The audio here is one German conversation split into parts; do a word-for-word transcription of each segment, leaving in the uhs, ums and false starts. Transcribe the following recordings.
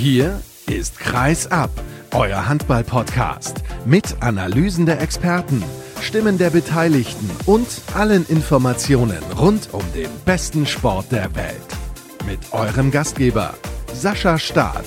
Hier ist Kreis ab, euer Handball-Podcast mit Analysen der Experten, Stimmen der Beteiligten und allen Informationen rund um den besten Sport der Welt. Mit eurem Gastgeber Sascha Staat.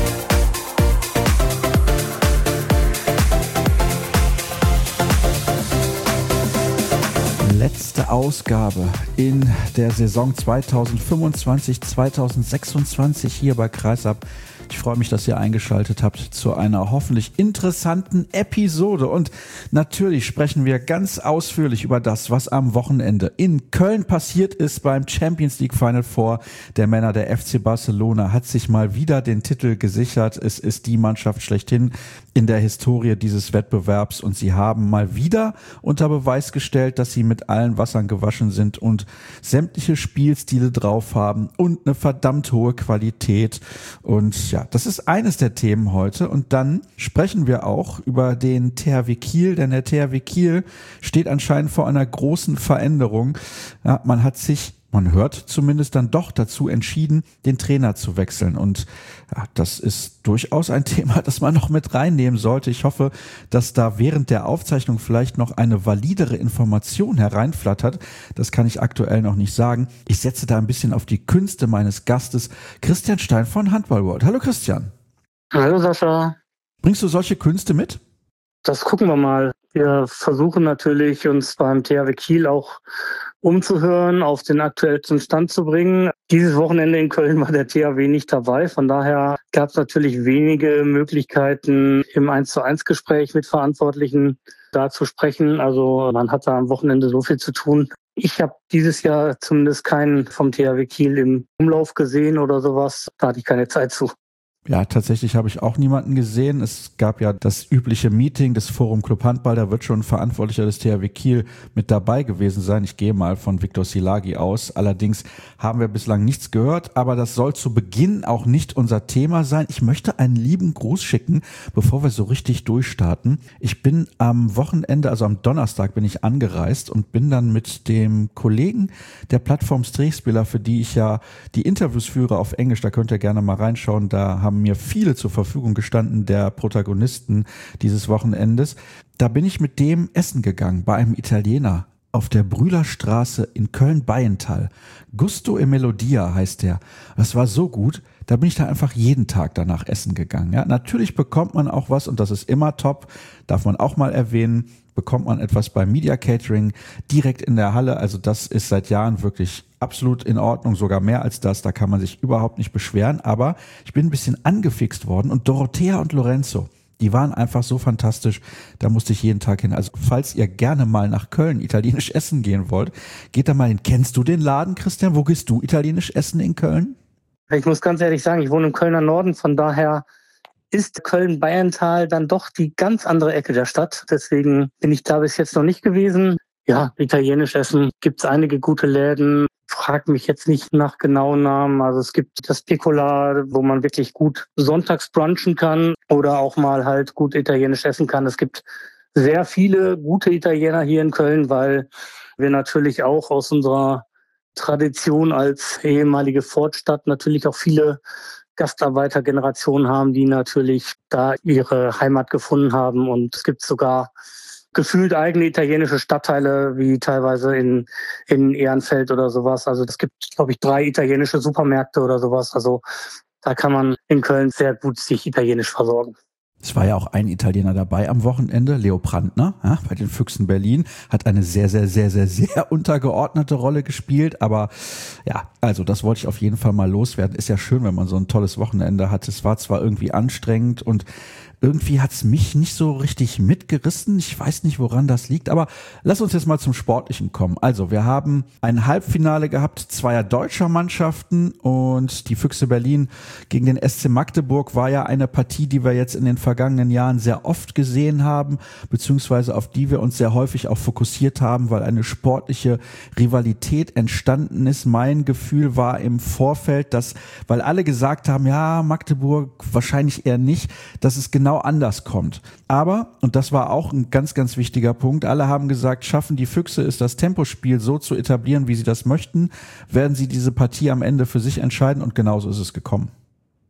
Letzte Ausgabe in der Saison zweitausendfünfundzwanzig zweitausendsechsundzwanzig hier bei Kreisab. Ich freue mich, dass ihr eingeschaltet habt zu einer hoffentlich interessanten Episode. Und natürlich sprechen wir ganz ausführlich über das, was am Wochenende in Köln passiert ist beim Champions League Final Four der Männer. Der F C Barcelona hat sich mal wieder den Titel gesichert. Es ist die Mannschaft schlechthin in der Historie dieses Wettbewerbs und sie haben mal wieder unter Beweis gestellt, dass sie mit allen Wassern gewaschen sind und sämtliche Spielstile drauf haben und eine verdammt hohe Qualität. Und ja, das ist eines der Themen heute. Und dann sprechen wir auch über den T H W Kiel, denn der T H W Kiel steht anscheinend vor einer großen Veränderung. Ja, man hat sich Man hört zumindest dann doch dazu entschieden, den Trainer zu wechseln. Und ja, das ist durchaus ein Thema, das man noch mit reinnehmen sollte. Ich hoffe, dass da während der Aufzeichnung vielleicht noch eine validere Information hereinflattert. Das kann ich aktuell noch nicht sagen. Ich setze da ein bisschen auf die Künste meines Gastes, Christian Stein von Handball World. Hallo Christian. Hallo Sascha. Bringst du solche Künste mit? Das gucken wir mal. Wir versuchen natürlich, uns beim T H W Kiel auch umzuhören, auf den aktuellsten Stand zu bringen. Dieses Wochenende in Köln war der T H W nicht dabei. Von daher gab es natürlich wenige Möglichkeiten, im eins zu eins Gespräch mit Verantwortlichen da zu sprechen. Also man hat da am Wochenende so viel zu tun. Ich habe dieses Jahr zumindest keinen vom T H W Kiel im Umlauf gesehen oder sowas. Da hatte ich keine Zeit zu. Ja, tatsächlich habe ich auch niemanden gesehen. Es gab ja das übliche Meeting des Forum Club Handball. Da wird schon ein Verantwortlicher des T H W Kiel mit dabei gewesen sein. Ich gehe mal von Viktor Szilágyi aus. Allerdings haben wir bislang nichts gehört. Aber das soll zu Beginn auch nicht unser Thema sein. Ich möchte einen lieben Gruß schicken, bevor wir so richtig durchstarten. Ich bin am Wochenende, also am Donnerstag bin ich angereist und bin dann mit dem Kollegen der Plattform Strehspieler, für die ich ja die Interviews führe auf Englisch. Da könnt ihr gerne mal reinschauen. Da haben mir viele zur Verfügung gestanden, der Protagonisten dieses Wochenendes. Da bin ich mit dem essen gegangen, bei einem Italiener auf der Brühlerstraße in Köln-Beienthal. Gusto e Melodia heißt der. Das war so gut, da bin ich da einfach jeden Tag danach essen gegangen. Ja, natürlich bekommt man auch was und das ist immer top, darf man auch mal erwähnen, bekommt man etwas beim Media Catering direkt in der Halle. Also das ist seit Jahren wirklich absolut in Ordnung, sogar mehr als das. Da kann man sich überhaupt nicht beschweren. Aber ich bin ein bisschen angefixt worden und Dorothea und Lorenzo, die waren einfach so fantastisch. Da musste ich jeden Tag hin. Also falls ihr gerne mal nach Köln italienisch essen gehen wollt, geht da mal hin. Kennst du den Laden, Christian? Wo gehst du italienisch essen in Köln? Ich muss ganz ehrlich sagen, ich wohne im Kölner Norden. Von daher ist Köln-Beienthal dann doch die ganz andere Ecke der Stadt. Deswegen bin ich da bis jetzt noch nicht gewesen. Ja, italienisch essen gibt's einige gute Läden. Frag mich jetzt nicht nach genauen Namen. Also es gibt das Piccola, wo man wirklich gut sonntags brunchen kann oder auch mal halt gut italienisch essen kann. Es gibt sehr viele gute Italiener hier in Köln, weil wir natürlich auch aus unserer Tradition als ehemalige Fortstadt natürlich auch viele Gastarbeitergenerationen haben, die natürlich da ihre Heimat gefunden haben. Und es gibt sogar gefühlt eigene italienische Stadtteile, wie teilweise in, in Ehrenfeld oder sowas. Also es gibt, glaube ich, drei italienische Supermärkte oder sowas. Also da kann man in Köln sehr gut sich italienisch versorgen. Es war ja auch ein Italiener dabei am Wochenende, Leo Brandner, ja, bei den Füchsen Berlin, hat eine sehr, sehr, sehr, sehr, sehr untergeordnete Rolle gespielt, aber ja, also das wollte ich auf jeden Fall mal loswerden. Ist ja schön, wenn man so ein tolles Wochenende hat. Es war zwar irgendwie anstrengend und irgendwie hat's mich nicht so richtig mitgerissen. Ich weiß nicht, woran das liegt, aber lass uns jetzt mal zum Sportlichen kommen. Also wir haben ein Halbfinale gehabt zweier deutscher Mannschaften und die Füchse Berlin gegen den S C Magdeburg war ja eine Partie, die wir jetzt in den vergangenen Jahren sehr oft gesehen haben, beziehungsweise auf die wir uns sehr häufig auch fokussiert haben, weil eine sportliche Rivalität entstanden ist. Mein Gefühl war im Vorfeld, dass, weil alle gesagt haben, ja, Magdeburg wahrscheinlich eher nicht, dass es genau anders kommt. Aber, und das war auch ein ganz, ganz wichtiger Punkt, alle haben gesagt, schaffen die Füchse es, das Tempospiel so zu etablieren, wie sie das möchten, werden sie diese Partie am Ende für sich entscheiden und genauso ist es gekommen.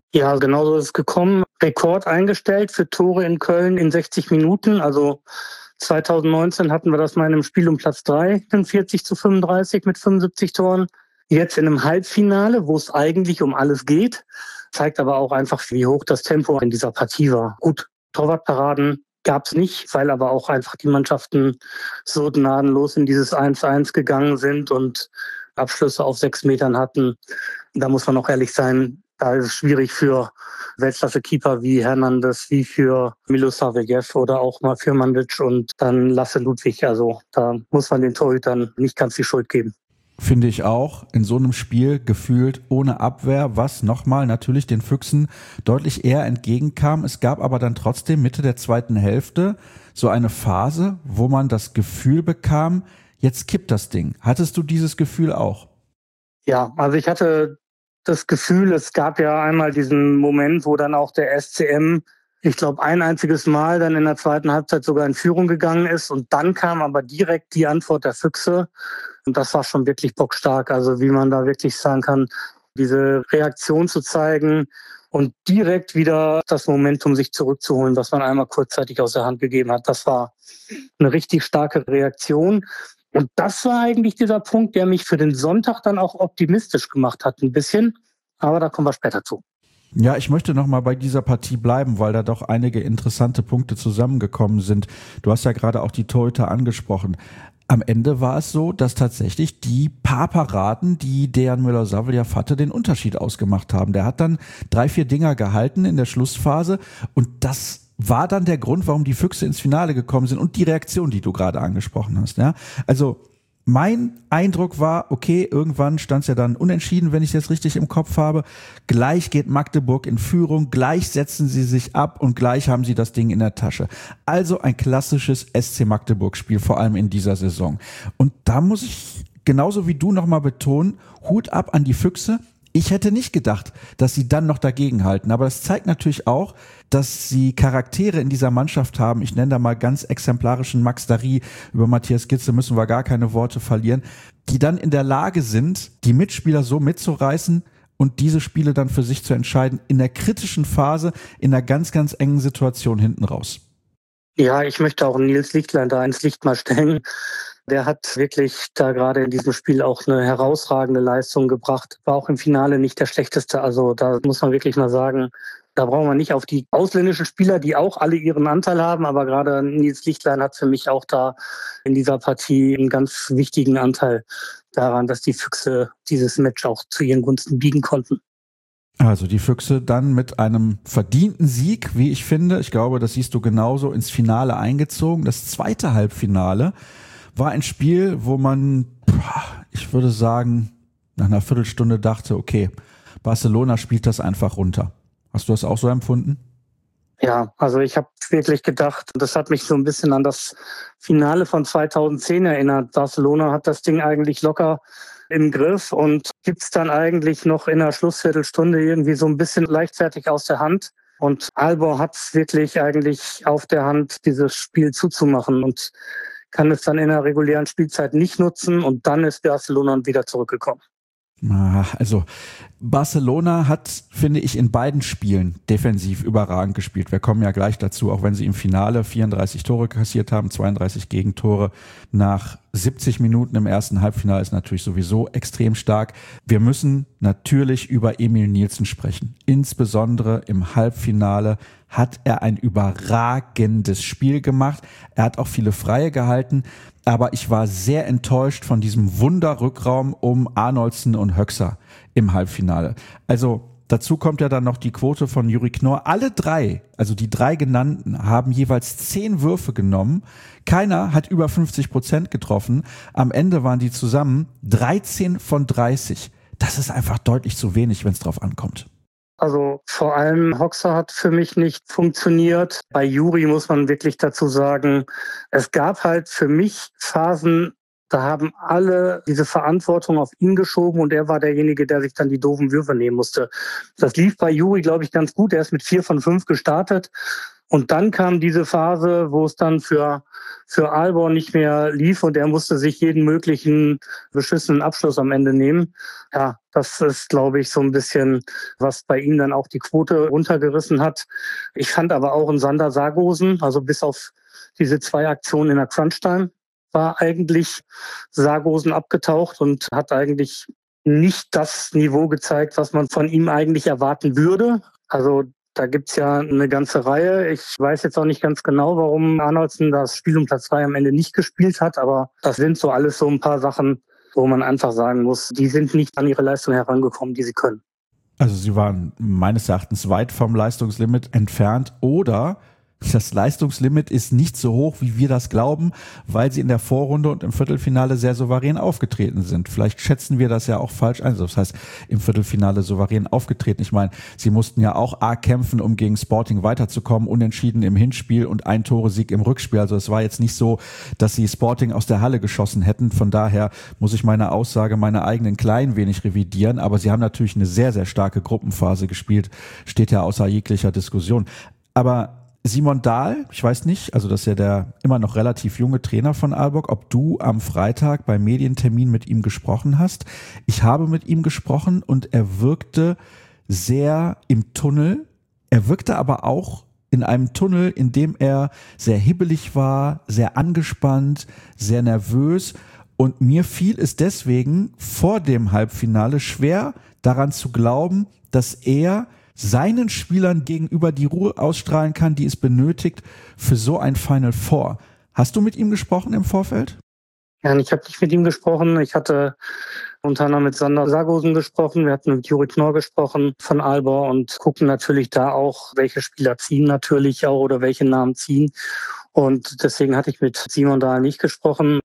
Ja, genau so ist es gekommen. Rekord eingestellt für Tore in Köln in sechzig Minuten. Also zwanzig neunzehn hatten wir das mal in einem Spiel um Platz drei, vierzig zu fünfunddreißig mit fünfundsiebzig Toren. Jetzt in einem Halbfinale, wo es eigentlich um alles geht, zeigt aber auch einfach, wie hoch das Tempo in dieser Partie war. Gut, Torwartparaden gab es nicht, weil aber auch einfach die Mannschaften so gnadenlos in dieses eins zu eins gegangen sind und Abschlüsse auf sechs Metern hatten. Da muss man auch ehrlich sein, da ist es schwierig für Weltklasse-Keeper wie Hernandez, wie für Milosavljev oder auch mal für Mandic und dann Lasse Ludwig. Also da muss man den Torhütern nicht ganz die Schuld geben. Finde ich auch, in so einem Spiel gefühlt ohne Abwehr, was nochmal natürlich den Füchsen deutlich eher entgegenkam. Es gab aber dann trotzdem Mitte der zweiten Hälfte so eine Phase, wo man das Gefühl bekam, jetzt kippt das Ding. Hattest du dieses Gefühl auch? Ja, also ich hatte das Gefühl, es gab ja einmal diesen Moment, wo dann auch der S C M, ich glaube, ein einziges Mal dann in der zweiten Halbzeit sogar in Führung gegangen ist. Und dann kam aber direkt die Antwort der Füchse. Und das war schon wirklich bockstark. Also wie man da wirklich sagen kann, diese Reaktion zu zeigen und direkt wieder das Momentum sich zurückzuholen, was man einmal kurzzeitig aus der Hand gegeben hat. Das war eine richtig starke Reaktion. Und das war eigentlich dieser Punkt, der mich für den Sonntag dann auch optimistisch gemacht hat, ein bisschen. Aber da kommen wir später zu. Ja, ich möchte noch mal bei dieser Partie bleiben, weil da doch einige interessante Punkte zusammengekommen sind. Du hast ja gerade auch die Torhüter angesprochen. Am Ende war es so, dass tatsächlich die paar Paraden, die Dejan Milosavljev hatte, den Unterschied ausgemacht haben. Der hat dann drei, vier Dinger gehalten in der Schlussphase und das war dann der Grund, warum die Füchse ins Finale gekommen sind und die Reaktion, die du gerade angesprochen hast. Ja, also mein Eindruck war, okay, irgendwann stand es ja dann unentschieden, wenn ich es jetzt richtig im Kopf habe. Gleich geht Magdeburg in Führung, gleich setzen sie sich ab und gleich haben sie das Ding in der Tasche. Also ein klassisches S C Magdeburg-Spiel, vor allem in dieser Saison. Und da muss ich genauso wie du nochmal betonen, Hut ab an die Füchse. Ich hätte nicht gedacht, dass sie dann noch dagegenhalten. Aber das zeigt natürlich auch, dass sie Charaktere in dieser Mannschaft haben. Ich nenne da mal ganz exemplarischen Max Darry. Über Matthias Gitze müssen wir gar keine Worte verlieren. Die dann in der Lage sind, die Mitspieler so mitzureißen und diese Spiele dann für sich zu entscheiden. In der kritischen Phase, in einer ganz, ganz engen Situation hinten raus. Ja, ich möchte auch Nils Lichtlein da ins Licht mal stellen. Der hat wirklich da gerade in diesem Spiel auch eine herausragende Leistung gebracht. War auch im Finale nicht der schlechteste. Also da muss man wirklich mal sagen, da brauchen wir nicht auf die ausländischen Spieler, die auch alle ihren Anteil haben. Aber gerade Nils Lichtlein hat für mich auch da in dieser Partie einen ganz wichtigen Anteil daran, dass die Füchse dieses Match auch zu ihren Gunsten biegen konnten. Also die Füchse dann mit einem verdienten Sieg, wie ich finde, ich glaube, das siehst du genauso, ins Finale eingezogen. Das zweite Halbfinale war ein Spiel, wo man, ich würde sagen, nach einer Viertelstunde dachte, okay, Barcelona spielt das einfach runter. Hast du das auch so empfunden? Ja, also ich habe wirklich gedacht, das hat mich so ein bisschen an das Finale von zweitausendzehn erinnert. Barcelona hat das Ding eigentlich locker im Griff und gibt's dann eigentlich noch in der Schlussviertelstunde irgendwie so ein bisschen leichtfertig aus der Hand. Und Albor hat's wirklich eigentlich auf der Hand, dieses Spiel zuzumachen und kann es dann in der regulären Spielzeit nicht nutzen und dann ist Barcelona wieder zurückgekommen. Also Barcelona hat, finde ich, in beiden Spielen defensiv überragend gespielt. Wir kommen ja gleich dazu, auch wenn sie im Finale vierunddreißig Tore kassiert haben, zweiunddreißig Gegentore nach siebzig Minuten im ersten Halbfinale ist natürlich sowieso extrem stark. Wir müssen natürlich über Emil Nielsen sprechen. Insbesondere im Halbfinale hat er ein überragendes Spiel gemacht. Er hat auch viele Freie gehalten. Aber ich war sehr enttäuscht von diesem Wunderrückraum um Arnoldsen und Höxer im Halbfinale. Also dazu kommt ja dann noch die Quote von Juri Knorr. Alle drei, also die drei genannten, haben jeweils zehn Würfe genommen. Keiner hat über fünfzig Prozent getroffen. Am Ende waren die zusammen dreizehn von dreißig. Das ist einfach deutlich zu wenig, wenn es drauf ankommt. Also vor allem Hoxer hat für mich nicht funktioniert. Bei Juri muss man wirklich dazu sagen, es gab halt für mich Phasen, da haben alle diese Verantwortung auf ihn geschoben und er war derjenige, der sich dann die doofen Würfe nehmen musste. Das lief bei Juri, glaube ich, ganz gut. Er ist mit vier von fünf gestartet Und dann kam diese Phase, wo es dann für, für Aalborg nicht mehr lief und er musste sich jeden möglichen beschissenen Abschluss am Ende nehmen. Ja, das ist, glaube ich, so ein bisschen, was bei ihm dann auch die Quote runtergerissen hat. Ich fand aber auch in Sander Sargosen, also bis auf diese zwei Aktionen in der Crunch-Time, war eigentlich Sargosen abgetaucht und hat eigentlich nicht das Niveau gezeigt, was man von ihm eigentlich erwarten würde. Also da gibt's ja eine ganze Reihe. Ich weiß jetzt auch nicht ganz genau, warum Arnoldson das Spiel um Platz drei am Ende nicht gespielt hat, aber das sind so alles so ein paar Sachen, wo man einfach sagen muss, die sind nicht an ihre Leistung herangekommen, die sie können. Also sie waren meines Erachtens weit vom Leistungslimit entfernt oder das Leistungslimit ist nicht so hoch, wie wir das glauben, weil sie in der Vorrunde und im Viertelfinale sehr souverän aufgetreten sind. Vielleicht schätzen wir das ja auch falsch ein. Das heißt, im Viertelfinale souverän aufgetreten. Ich meine, sie mussten ja auch arg kämpfen, um gegen Sporting weiterzukommen, unentschieden im Hinspiel und ein Tore-Sieg im Rückspiel. Also es war jetzt nicht so, dass sie Sporting aus der Halle geschossen hätten. Von daher muss ich meine Aussage, meine eigenen klein wenig revidieren. Aber sie haben natürlich eine sehr, sehr starke Gruppenphase gespielt. Steht ja außer jeglicher Diskussion. Aber Simon Dahl, ich weiß nicht, also das ist ja der immer noch relativ junge Trainer von Aalborg, ob du am Freitag beim Medientermin mit ihm gesprochen hast. Ich habe mit ihm gesprochen und er wirkte sehr im Tunnel. Er wirkte aber auch in einem Tunnel, in dem er sehr hibbelig war, sehr angespannt, sehr nervös. Und mir fiel es deswegen vor dem Halbfinale schwer, daran zu glauben, dass er seinen Spielern gegenüber die Ruhe ausstrahlen kann, die es benötigt für so ein Final Four. Hast du mit ihm gesprochen im Vorfeld? Ja, ich habe nicht mit ihm gesprochen. Ich hatte unter anderem mit Sander Sargosen gesprochen. Wir hatten mit Juri Knorr gesprochen von Aalborg und gucken natürlich da auch, welche Spieler ziehen natürlich auch oder welche Namen ziehen. Und deswegen hatte ich mit Simon Dahl nicht gesprochen.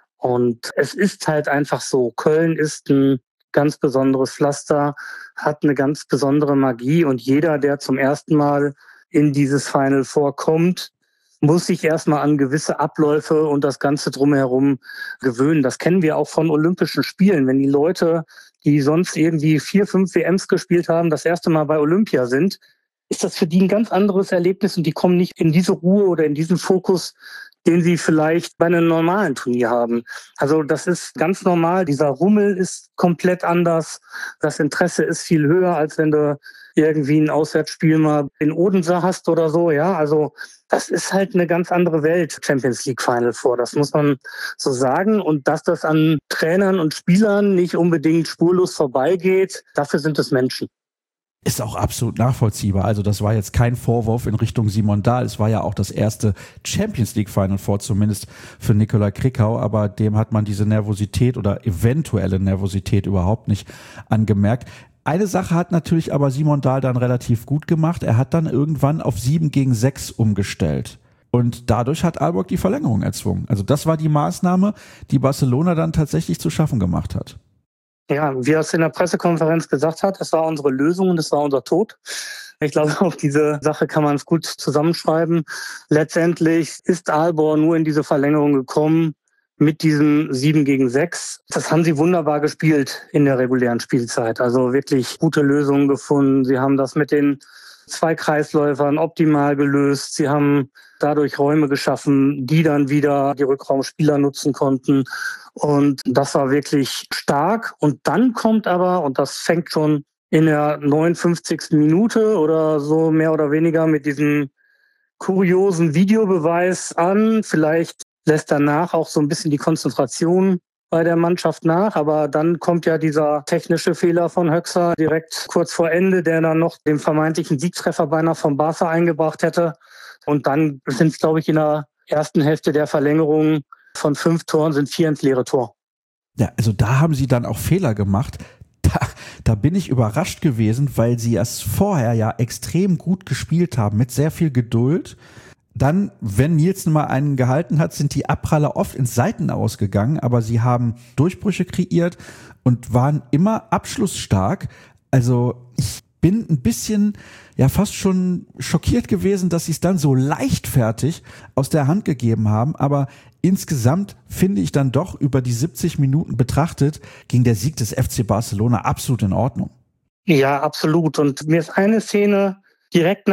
Und es ist halt einfach so, Köln ist ein ganz besonderes Pflaster, hat eine ganz besondere Magie und jeder, der zum ersten Mal in dieses Final Four kommt, muss sich erstmal an gewisse Abläufe und das Ganze drumherum gewöhnen. Das kennen wir auch von Olympischen Spielen. Wenn die Leute, die sonst irgendwie vier, fünf W Ms gespielt haben, das erste Mal bei Olympia sind, ist das für die ein ganz anderes Erlebnis und die kommen nicht in diese Ruhe oder in diesen Fokus, den sie vielleicht bei einem normalen Turnier haben. Also das ist ganz normal. Dieser Rummel ist komplett anders. Das Interesse ist viel höher, als wenn du irgendwie ein Auswärtsspiel mal in Odense hast oder so. Ja, also das ist halt eine ganz andere Welt, Champions League Final Four. Das muss man so sagen. Und dass das an Trainern und Spielern nicht unbedingt spurlos vorbeigeht, dafür sind es Menschen. Ist auch absolut nachvollziehbar. Also das war jetzt kein Vorwurf in Richtung Simon Dahl. Es war ja auch das erste Champions League Final Four, zumindest für Nikolai Krickau. Aber dem hat man diese Nervosität oder eventuelle Nervosität überhaupt nicht angemerkt. Eine Sache hat natürlich aber Simon Dahl dann relativ gut gemacht. Er hat dann irgendwann auf sieben gegen sechs umgestellt. Und dadurch hat Aalborg die Verlängerung erzwungen. Also das war die Maßnahme, die Barcelona dann tatsächlich zu schaffen gemacht hat. Ja, wie er es in der Pressekonferenz gesagt hat, es war unsere Lösung und es war unser Tod. Ich glaube, auf diese Sache kann man es gut zusammenschreiben. Letztendlich ist Aalborg nur in diese Verlängerung gekommen mit diesem sieben gegen sechs. Das haben sie wunderbar gespielt in der regulären Spielzeit. Also wirklich gute Lösungen gefunden. Sie haben das mit den zwei Kreisläufern optimal gelöst. Sie haben dadurch Räume geschaffen, die dann wieder die Rückraumspieler nutzen konnten. Und das war wirklich stark. Und dann kommt aber, und das fängt schon in der neunundfünfzigsten Minute oder so mehr oder weniger mit diesem kuriosen Videobeweis an. Vielleicht lässt danach auch so ein bisschen die Konzentration bei der Mannschaft nach. Aber dann kommt ja dieser technische Fehler von Höxter direkt kurz vor Ende, der dann noch den vermeintlichen Siegtreffer beinahe vom Barca eingebracht hätte. Und dann sind es, glaube ich, in der ersten Hälfte der Verlängerung von fünf Toren sind vier ins leere Tor. Ja, also da haben sie dann auch Fehler gemacht. Da, da bin ich überrascht gewesen, weil sie es vorher ja extrem gut gespielt haben, mit sehr viel Geduld. Dann, wenn Nielsen mal einen gehalten hat, sind die Abpraller oft ins Seiten ausgegangen, aber sie haben Durchbrüche kreiert und waren immer abschlussstark. Also ich bin ein bisschen, ja fast schon schockiert gewesen, dass sie es dann so leichtfertig aus der Hand gegeben haben, aber insgesamt finde ich dann doch über die siebzig Minuten betrachtet, ging der Sieg des F C Barcelona absolut in Ordnung. Ja, absolut. Und mir ist eine Szene direkt nach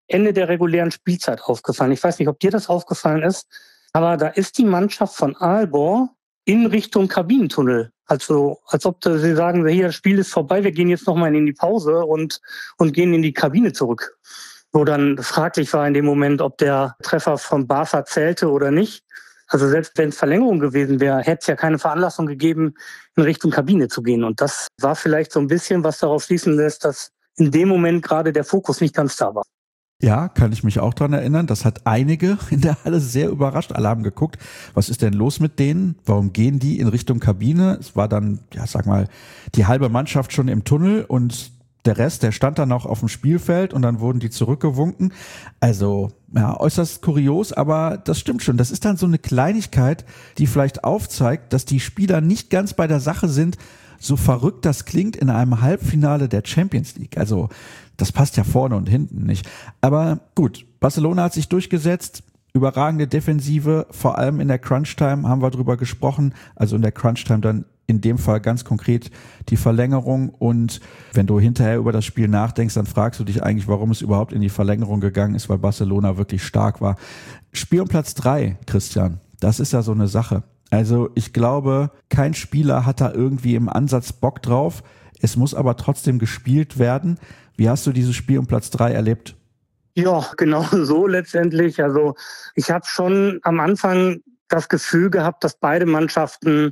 Ende der regulären Spielzeit aufgefallen. Ich weiß nicht, ob dir das aufgefallen ist, aber da ist die Mannschaft von Aalborg in Richtung Kabinentunnel. Also als ob sie sagen, hier, das Spiel ist vorbei, wir gehen jetzt nochmal in die Pause und, und gehen in die Kabine zurück. Wo dann fraglich war in dem Moment, ob der Treffer von Barca zählte oder nicht. Also selbst wenn es Verlängerung gewesen wäre, hätte es ja keine Veranlassung gegeben, in Richtung Kabine zu gehen. Und das war vielleicht so ein bisschen, was darauf schließen lässt, dass in dem Moment gerade der Fokus nicht ganz da war. Ja, kann ich mich auch dran erinnern. Das hat einige in der Halle sehr überrascht. Alle haben geguckt, was ist denn los mit denen? Warum gehen die in Richtung Kabine? Es war dann, ja, sag mal, die halbe Mannschaft schon im Tunnel und der Rest, der stand dann auch auf dem Spielfeld und dann wurden die zurückgewunken. Also, ja, äußerst kurios, aber das stimmt schon. Das ist dann so eine Kleinigkeit, die vielleicht aufzeigt, dass die Spieler nicht ganz bei der Sache sind, so verrückt das klingt in einem Halbfinale der Champions League. Also, das passt ja vorne und hinten nicht. Aber gut, Barcelona hat sich durchgesetzt. Überragende Defensive, vor allem in der Crunch-Time haben wir drüber gesprochen. Also in der Crunch-Time dann in dem Fall ganz konkret die Verlängerung. Und wenn du hinterher über das Spiel nachdenkst, dann fragst du dich eigentlich, warum es überhaupt in die Verlängerung gegangen ist, weil Barcelona wirklich stark war. Spiel um Platz drei, Christian, das ist ja so eine Sache. Also ich glaube, kein Spieler hat da irgendwie im Ansatz Bock drauf. Es muss aber trotzdem gespielt werden. Wie hast du dieses Spiel um Platz drei erlebt? Ja, genau so letztendlich. Also ich habe schon am Anfang das Gefühl gehabt, dass beide Mannschaften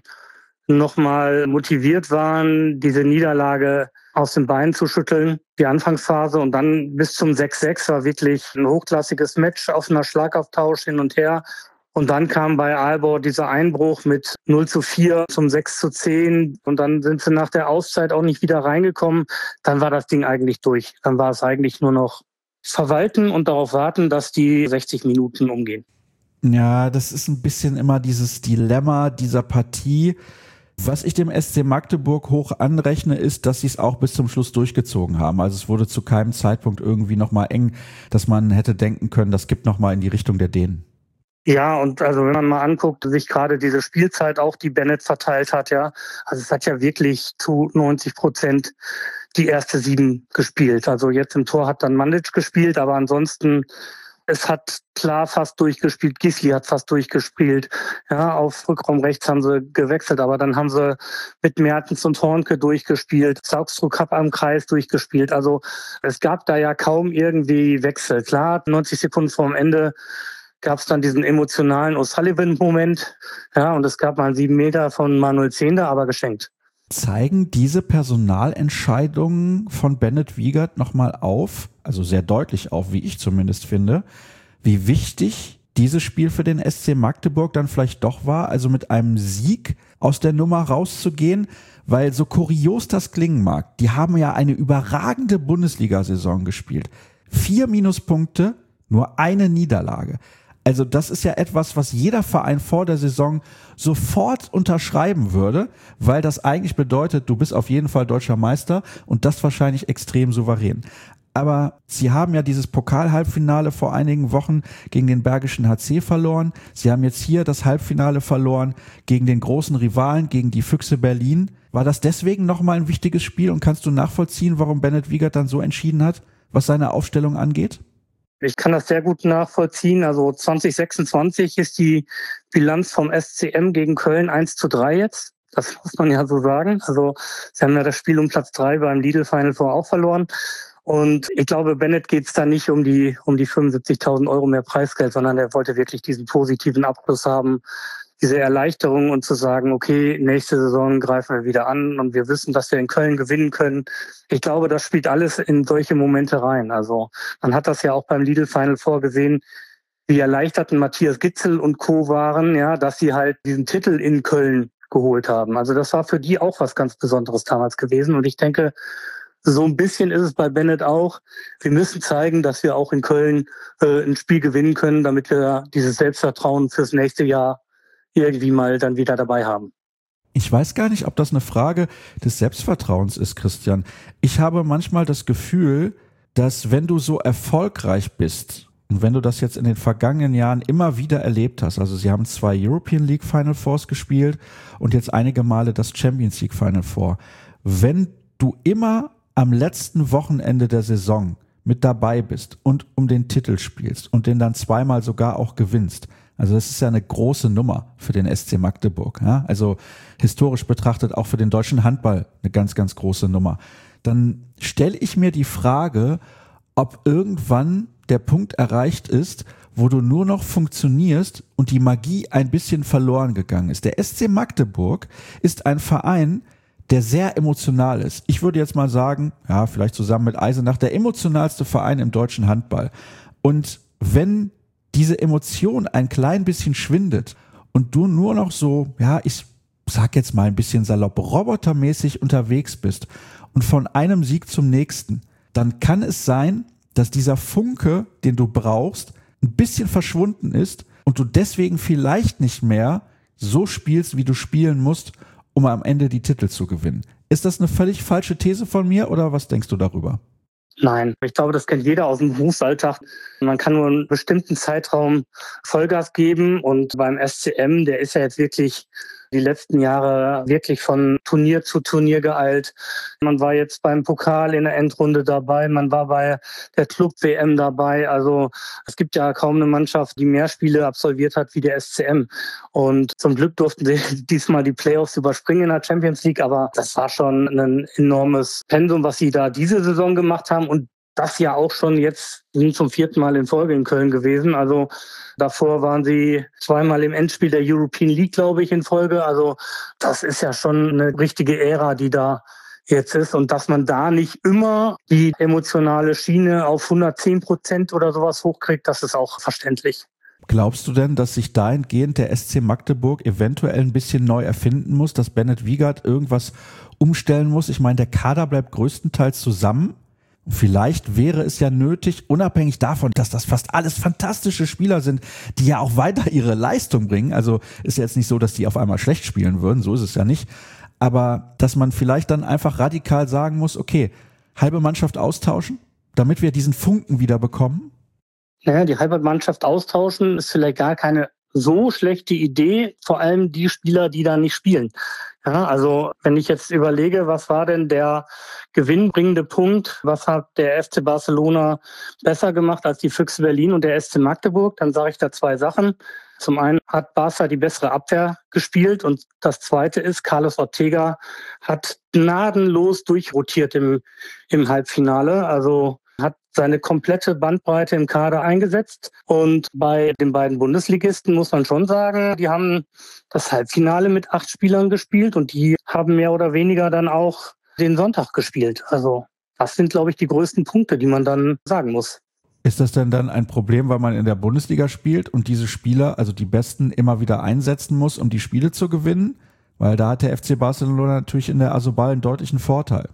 nochmal motiviert waren, diese Niederlage aus den Beinen zu schütteln, die Anfangsphase. Und dann bis zum sechs sechs war wirklich ein hochklassiges Match, offener Schlagauftausch hin und her. Und dann kam bei Aalborg dieser Einbruch mit null zu vier zum sechs zu zehn. Und dann sind sie nach der Auszeit auch nicht wieder reingekommen. Dann war das Ding eigentlich durch. Dann war es eigentlich nur noch verwalten und darauf warten, dass die sechzig Minuten umgehen. Ja, das ist ein bisschen immer dieses Dilemma dieser Partie. Was ich dem S C Magdeburg hoch anrechne, ist, dass sie es auch bis zum Schluss durchgezogen haben. Also es wurde zu keinem Zeitpunkt irgendwie nochmal eng, dass man hätte denken können, das gibt nochmal in die Richtung der Dänen. Ja, und also wenn man mal anguckt, sich gerade diese Spielzeit auch, die Bennett verteilt hat, ja, also es hat ja wirklich zu neunzig Prozent die erste Sieben gespielt. Also jetzt im Tor hat dann Mandic gespielt, aber ansonsten, es hat klar fast durchgespielt. Gisli hat fast durchgespielt. Ja, auf Rückraum rechts haben sie gewechselt, aber dann haben sie mit Mertens und Hornke durchgespielt. Saugstruck hat am Kreis durchgespielt. Also es gab da ja kaum irgendwie Wechsel. Klar, neunzig Sekunden vorm Ende gab es dann diesen emotionalen O'Sullivan-Moment. Ja, und es gab mal einen sieben Meter von Manuel Zehnder, aber geschenkt. Zeigen diese Personalentscheidungen von Bennett Wiegert nochmal auf, also sehr deutlich auf, wie ich zumindest finde, wie wichtig dieses Spiel für den S C Magdeburg dann vielleicht doch war, also mit einem Sieg aus der Nummer rauszugehen, weil so kurios das klingen mag, die haben ja eine überragende Bundesliga-Saison gespielt. Vier Minuspunkte, nur eine Niederlage. Also das ist ja etwas, was jeder Verein vor der Saison sofort unterschreiben würde, weil das eigentlich bedeutet, du bist auf jeden Fall deutscher Meister und das wahrscheinlich extrem souverän. Aber sie haben ja dieses Pokal-Halbfinale vor einigen Wochen gegen den Bergischen H C verloren. Sie haben jetzt hier das Halbfinale verloren gegen den großen Rivalen, gegen die Füchse Berlin. War das deswegen nochmal ein wichtiges Spiel und kannst du nachvollziehen, warum Bennett Wiegert dann so entschieden hat, was seine Aufstellung angeht? Ich kann das sehr gut nachvollziehen. Also zwanzig sechsundzwanzig ist die Bilanz vom S C M gegen Köln eins zu drei jetzt. Das muss man ja so sagen. Also sie haben ja das Spiel um Platz drei beim Lidl Final Four auch verloren. Und ich glaube, Bennett geht es da nicht um die um die fünfundsiebzigtausend Euro mehr Preisgeld, sondern er wollte wirklich diesen positiven Abschluss haben, diese Erleichterung und zu sagen, okay, nächste Saison greifen wir wieder an und wir wissen, dass wir in Köln gewinnen können. Ich glaube, das spielt alles in solche Momente rein. Also man hat das ja auch beim Lidl Final Four gesehen, wie erleichterten Matthias Gitzel und Co. waren, ja, dass sie halt diesen Titel in Köln geholt haben. Also das war für die auch was ganz Besonderes damals gewesen. Und ich denke, so ein bisschen ist es bei Bennett auch. Wir müssen zeigen, dass wir auch in Köln äh, ein Spiel gewinnen können, damit wir dieses Selbstvertrauen fürs nächste Jahr irgendwie mal dann wieder dabei haben. Ich weiß gar nicht, ob das eine Frage des Selbstvertrauens ist, Christian. Ich habe manchmal das Gefühl, dass wenn du so erfolgreich bist und wenn du das jetzt in den vergangenen Jahren immer wieder erlebt hast, also sie haben zwei European League Final Fours gespielt und jetzt einige Male das Champions League Final Four, wenn du immer am letzten Wochenende der Saison mit dabei bist und um den Titel spielst und den dann zweimal sogar auch gewinnst, also das ist ja eine große Nummer für den S C Magdeburg, ja? Also historisch betrachtet auch für den deutschen Handball eine ganz, ganz große Nummer. Dann stelle ich mir die Frage, ob irgendwann der Punkt erreicht ist, wo du nur noch funktionierst und die Magie ein bisschen verloren gegangen ist. Der S C Magdeburg ist ein Verein, der sehr emotional ist. Ich würde jetzt mal sagen, ja, vielleicht zusammen mit Eisenach, der emotionalste Verein im deutschen Handball. Und wenn diese Emotion ein klein bisschen schwindet und du nur noch so, ja, ich sag jetzt mal ein bisschen salopp, robotermäßig unterwegs bist und von einem Sieg zum nächsten, dann kann es sein, dass dieser Funke, den du brauchst, ein bisschen verschwunden ist und du deswegen vielleicht nicht mehr so spielst, wie du spielen musst, um am Ende die Titel zu gewinnen. Ist das eine völlig falsche These von mir oder was denkst du darüber? Nein, ich glaube, das kennt jeder aus dem Berufsalltag. Man kann nur einen bestimmten Zeitraum Vollgas geben und beim S C M, der ist ja jetzt wirklich die letzten Jahre wirklich von Turnier zu Turnier geeilt. Man war jetzt beim Pokal in der Endrunde dabei, man war bei der Club-W M dabei. Also es gibt ja kaum eine Mannschaft, die mehr Spiele absolviert hat wie der S C M. Und zum Glück durften sie diesmal die Playoffs überspringen in der Champions League, aber das war schon ein enormes Pensum, was sie da diese Saison gemacht haben. Und das ja auch schon jetzt sind zum vierten Mal in Folge in Köln gewesen. Also davor waren sie zweimal im Endspiel der European League, glaube ich, in Folge. Also das ist ja schon eine richtige Ära, die da jetzt ist. Und dass man da nicht immer die emotionale Schiene auf hundertzehn Prozent oder sowas hochkriegt, das ist auch verständlich. Glaubst du denn, dass sich dahingehend der S C Magdeburg eventuell ein bisschen neu erfinden muss, dass Bennett Wiegert irgendwas umstellen muss? Ich meine, der Kader bleibt größtenteils zusammen. Vielleicht wäre es ja nötig, unabhängig davon, dass das fast alles fantastische Spieler sind, die ja auch weiter ihre Leistung bringen. Also ist ja jetzt nicht so, dass die auf einmal schlecht spielen würden, so ist es ja nicht. Aber dass man vielleicht dann einfach radikal sagen muss, okay, halbe Mannschaft austauschen, damit wir diesen Funken wieder bekommen? Naja, die halbe Mannschaft austauschen ist vielleicht gar keine so schlechte Idee, vor allem die Spieler, die da nicht spielen. Ja, also wenn ich jetzt überlege, was war denn der gewinnbringende Punkt, was hat der F C Barcelona besser gemacht als die Füchse Berlin und der S C Magdeburg, dann sage ich da zwei Sachen. Zum einen hat Barca die bessere Abwehr gespielt und das zweite ist, Carlos Ortega hat gnadenlos durchrotiert im, im Halbfinale. Also hat seine komplette Bandbreite im Kader eingesetzt. Und bei den beiden Bundesligisten muss man schon sagen, die haben das Halbfinale mit acht Spielern gespielt und die haben mehr oder weniger dann auch den Sonntag gespielt. Also das sind, glaube ich, die größten Punkte, die man dann sagen muss. Ist das denn dann ein Problem, weil man in der Bundesliga spielt und diese Spieler, also die Besten, immer wieder einsetzen muss, um die Spiele zu gewinnen? Weil da hat der F C Barcelona natürlich in der Asobal einen deutlichen Vorteil.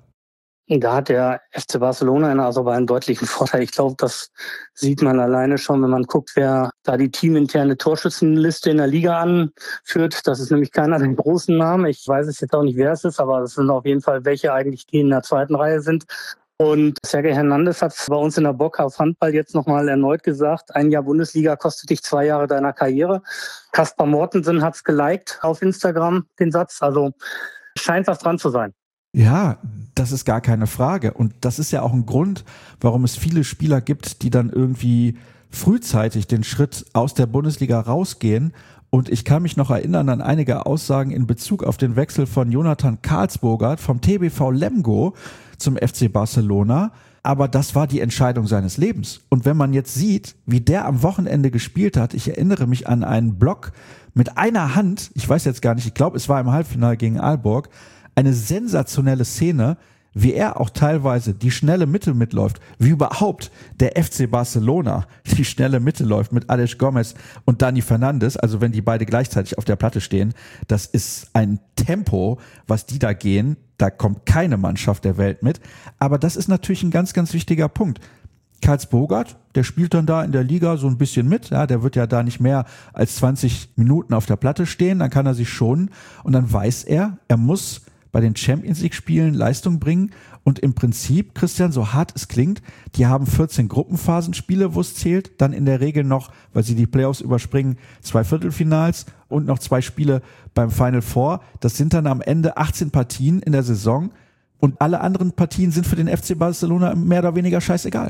Da hat der F C Barcelona in der Asobal einen deutlichen Vorteil. Ich glaube, das sieht man alleine schon, wenn man guckt, wer da die teaminterne Torschützenliste in der Liga anführt. Das ist nämlich keiner der großen Namen. Ich weiß es jetzt auch nicht, wer es ist, aber es sind auf jeden Fall welche eigentlich, die in der zweiten Reihe sind. Und Sergej Hernandez hat bei uns in der Bock auf Handball jetzt nochmal erneut gesagt, ein Jahr Bundesliga kostet dich zwei Jahre deiner Karriere. Kaspar Mortensen hat es geliked auf Instagram, den Satz. Also scheint was dran zu sein. Ja, das ist gar keine Frage. Und das ist ja auch ein Grund, warum es viele Spieler gibt, die dann irgendwie frühzeitig den Schritt aus der Bundesliga rausgehen. Und ich kann mich noch erinnern an einige Aussagen in Bezug auf den Wechsel von Jonathan Karlsburger vom T B V Lemgo zum F C Barcelona. Aber das war die Entscheidung seines Lebens. Und wenn man jetzt sieht, wie der am Wochenende gespielt hat, ich erinnere mich an einen Block mit einer Hand, ich weiß jetzt gar nicht, ich glaube, es war im Halbfinale gegen Aalborg, eine sensationelle Szene, wie er auch teilweise die schnelle Mitte mitläuft, wie überhaupt der F C Barcelona die schnelle Mitte läuft mit Alex Gomez und Dani Fernandes, also wenn die beide gleichzeitig auf der Platte stehen, das ist ein Tempo, was die da gehen, da kommt keine Mannschaft der Welt mit, aber das ist natürlich ein ganz, ganz wichtiger Punkt. Karlsbogart, der spielt dann da in der Liga so ein bisschen mit, ja, der wird ja da nicht mehr als zwanzig Minuten auf der Platte stehen, dann kann er sich schonen und dann weiß er, er muss bei den Champions League Spielen Leistung bringen und im Prinzip, Christian, so hart es klingt, die haben vierzehn Gruppenphasenspiele, wo es zählt, dann in der Regel noch, weil sie die Playoffs überspringen, zwei Viertelfinals und noch zwei Spiele beim Final Four. Das sind dann am Ende achtzehn Partien in der Saison und alle anderen Partien sind für den F C Barcelona mehr oder weniger scheißegal.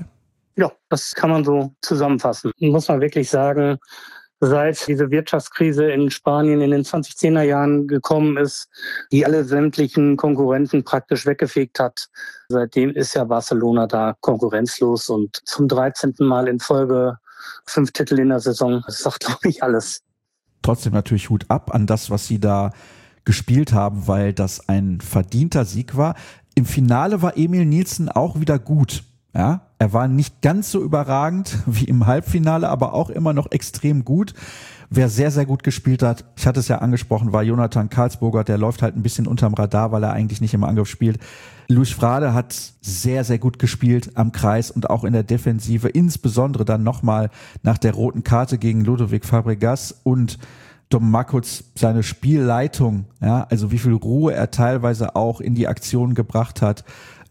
Ja, das kann man so zusammenfassen. Muss man wirklich sagen, seit diese Wirtschaftskrise in Spanien in den zwanzig-zehner Jahren gekommen ist, die alle sämtlichen Konkurrenten praktisch weggefegt hat. Seitdem ist ja Barcelona da konkurrenzlos und zum dreizehnten Mal in Folge fünf Titel in der Saison. Das sagt, glaube ich, alles. Trotzdem natürlich Hut ab an das, was sie da gespielt haben, weil das ein verdienter Sieg war. Im Finale war Emil Nielsen auch wieder gut. Ja, er war nicht ganz so überragend wie im Halbfinale, aber auch immer noch extrem gut. Wer sehr, sehr gut gespielt hat, ich hatte es ja angesprochen, war Jonathan Karlsburger. Der läuft halt ein bisschen unterm Radar, weil er eigentlich nicht im Angriff spielt. Luis Frade hat sehr, sehr gut gespielt am Kreis und auch in der Defensive, insbesondere dann nochmal nach der roten Karte gegen Ludovic Fabregas und Dom Makutz, seine Spielleitung, ja, also wie viel Ruhe er teilweise auch in die Aktion gebracht hat.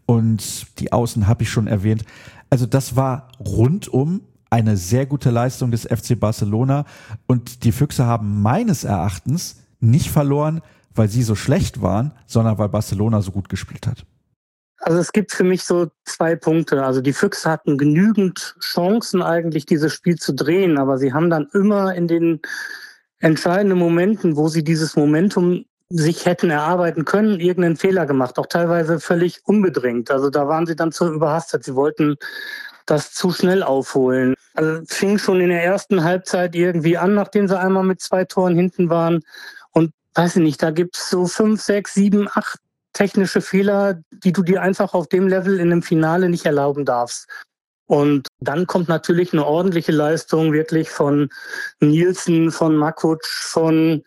Und die Außen habe ich schon erwähnt. Also das war rundum eine sehr gute Leistung des F C Barcelona. Und die Füchse haben meines Erachtens nicht verloren, weil sie so schlecht waren, sondern weil Barcelona so gut gespielt hat. Also es gibt für mich so zwei Punkte. Also die Füchse hatten genügend Chancen eigentlich, dieses Spiel zu drehen. Aber sie haben dann immer in den entscheidenden Momenten, wo sie dieses Momentum sich hätten erarbeiten können, irgendeinen Fehler gemacht, auch teilweise völlig unbedingt. Also da waren sie dann zu überhastet. Sie wollten das zu schnell aufholen. Also fing schon in der ersten Halbzeit irgendwie an, nachdem sie einmal mit zwei Toren hinten waren. Und weiß ich nicht, da gibt's so fünf, sechs, sieben, acht technische Fehler, die du dir einfach auf dem Level in einem Finale nicht erlauben darfst. Und dann kommt natürlich eine ordentliche Leistung wirklich von Nielsen, von Makutsch, von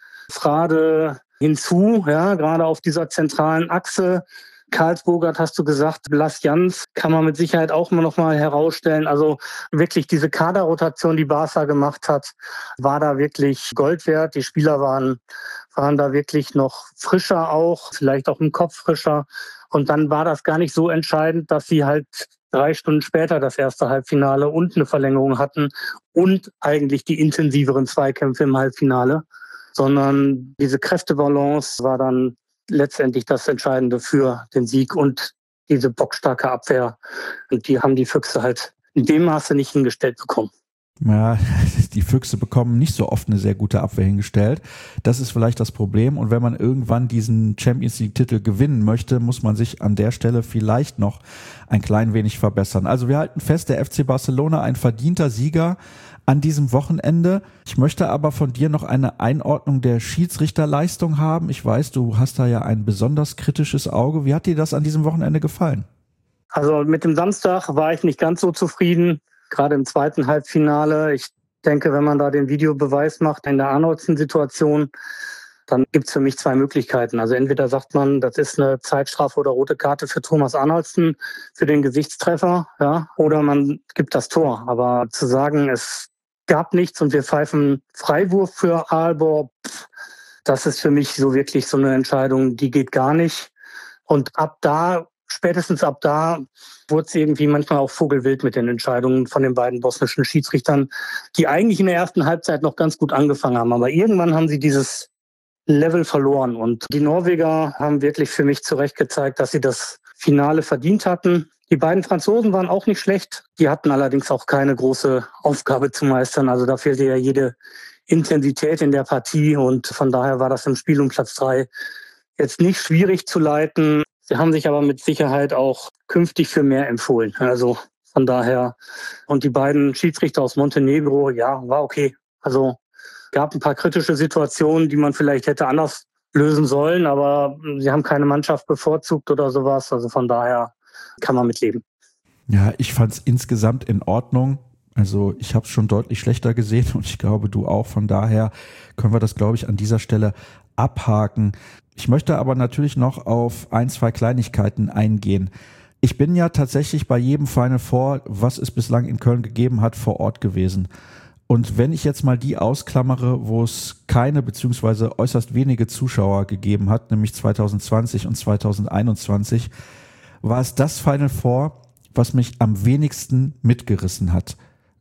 Frade hinzu, ja, gerade auf dieser zentralen Achse. Karlsburger, hast du gesagt, Blas Jans kann man mit Sicherheit auch immer noch mal herausstellen. Also wirklich diese Kaderrotation, die Barca gemacht hat, war da wirklich Gold wert. Die Spieler waren, waren da wirklich noch frischer auch, vielleicht auch im Kopf frischer. Und dann war das gar nicht so entscheidend, dass sie halt drei Stunden später das erste Halbfinale und eine Verlängerung hatten und eigentlich die intensiveren Zweikämpfe im Halbfinale, sondern diese Kräftebalance war dann letztendlich das Entscheidende für den Sieg und diese bockstarke Abwehr. Und die haben die Füchse halt in dem Maße nicht hingestellt bekommen. Ja, die Füchse bekommen nicht so oft eine sehr gute Abwehr hingestellt. Das ist vielleicht das Problem. Und wenn man irgendwann diesen Champions League-Titel gewinnen möchte, muss man sich an der Stelle vielleicht noch ein klein wenig verbessern. Also wir halten fest, der F C Barcelona ein verdienter Sieger an diesem Wochenende. Ich möchte aber von dir noch eine Einordnung der Schiedsrichterleistung haben. Ich weiß, du hast da ja ein besonders kritisches Auge. Wie hat dir das an diesem Wochenende gefallen? Also mit dem Samstag war ich nicht ganz so zufrieden. Gerade im zweiten Halbfinale. Ich denke, wenn man da den Videobeweis macht in der Arnoldsen-Situation, dann gibt es für mich zwei Möglichkeiten. Also entweder sagt man, das ist eine Zeitstrafe oder rote Karte für Thomas Arnoldsen für den Gesichtstreffer, ja, oder man gibt das Tor. Aber zu sagen, es gab nichts und wir pfeifen Freiwurf für Aalborg, pff, das ist für mich so wirklich so eine Entscheidung, die geht gar nicht. Und ab da Spätestens ab da wurde es irgendwie manchmal auch vogelwild mit den Entscheidungen von den beiden bosnischen Schiedsrichtern, die eigentlich in der ersten Halbzeit noch ganz gut angefangen haben. Aber irgendwann haben sie dieses Level verloren. Und die Norweger haben wirklich für mich zu Recht gezeigt, dass sie das Finale verdient hatten. Die beiden Franzosen waren auch nicht schlecht. Die hatten allerdings auch keine große Aufgabe zu meistern. Also da fehlte ja jede Intensität in der Partie. Und von daher war das im Spiel um Platz drei jetzt nicht schwierig zu leiten. Sie haben sich aber mit Sicherheit auch künftig für mehr empfohlen. Also von daher. Und die beiden Schiedsrichter aus Montenegro, ja, war okay. Also gab ein paar kritische Situationen, die man vielleicht hätte anders lösen sollen, aber sie haben keine Mannschaft bevorzugt oder sowas. Also von daher kann man mitleben. Ja, ich fand es insgesamt in Ordnung. Also ich habe es schon deutlich schlechter gesehen und ich glaube, du auch. Von daher können wir das, glaube ich, an dieser Stelle abhaken. Ich möchte aber natürlich noch auf ein, zwei Kleinigkeiten eingehen. Ich bin ja tatsächlich bei jedem Final Four, was es bislang in Köln gegeben hat, vor Ort gewesen. Und wenn ich jetzt mal die ausklammere, wo es keine beziehungsweise äußerst wenige Zuschauer gegeben hat, nämlich zwanzig zwanzig und zwanzig einundzwanzig, war es das Final Four, was mich am wenigsten mitgerissen hat.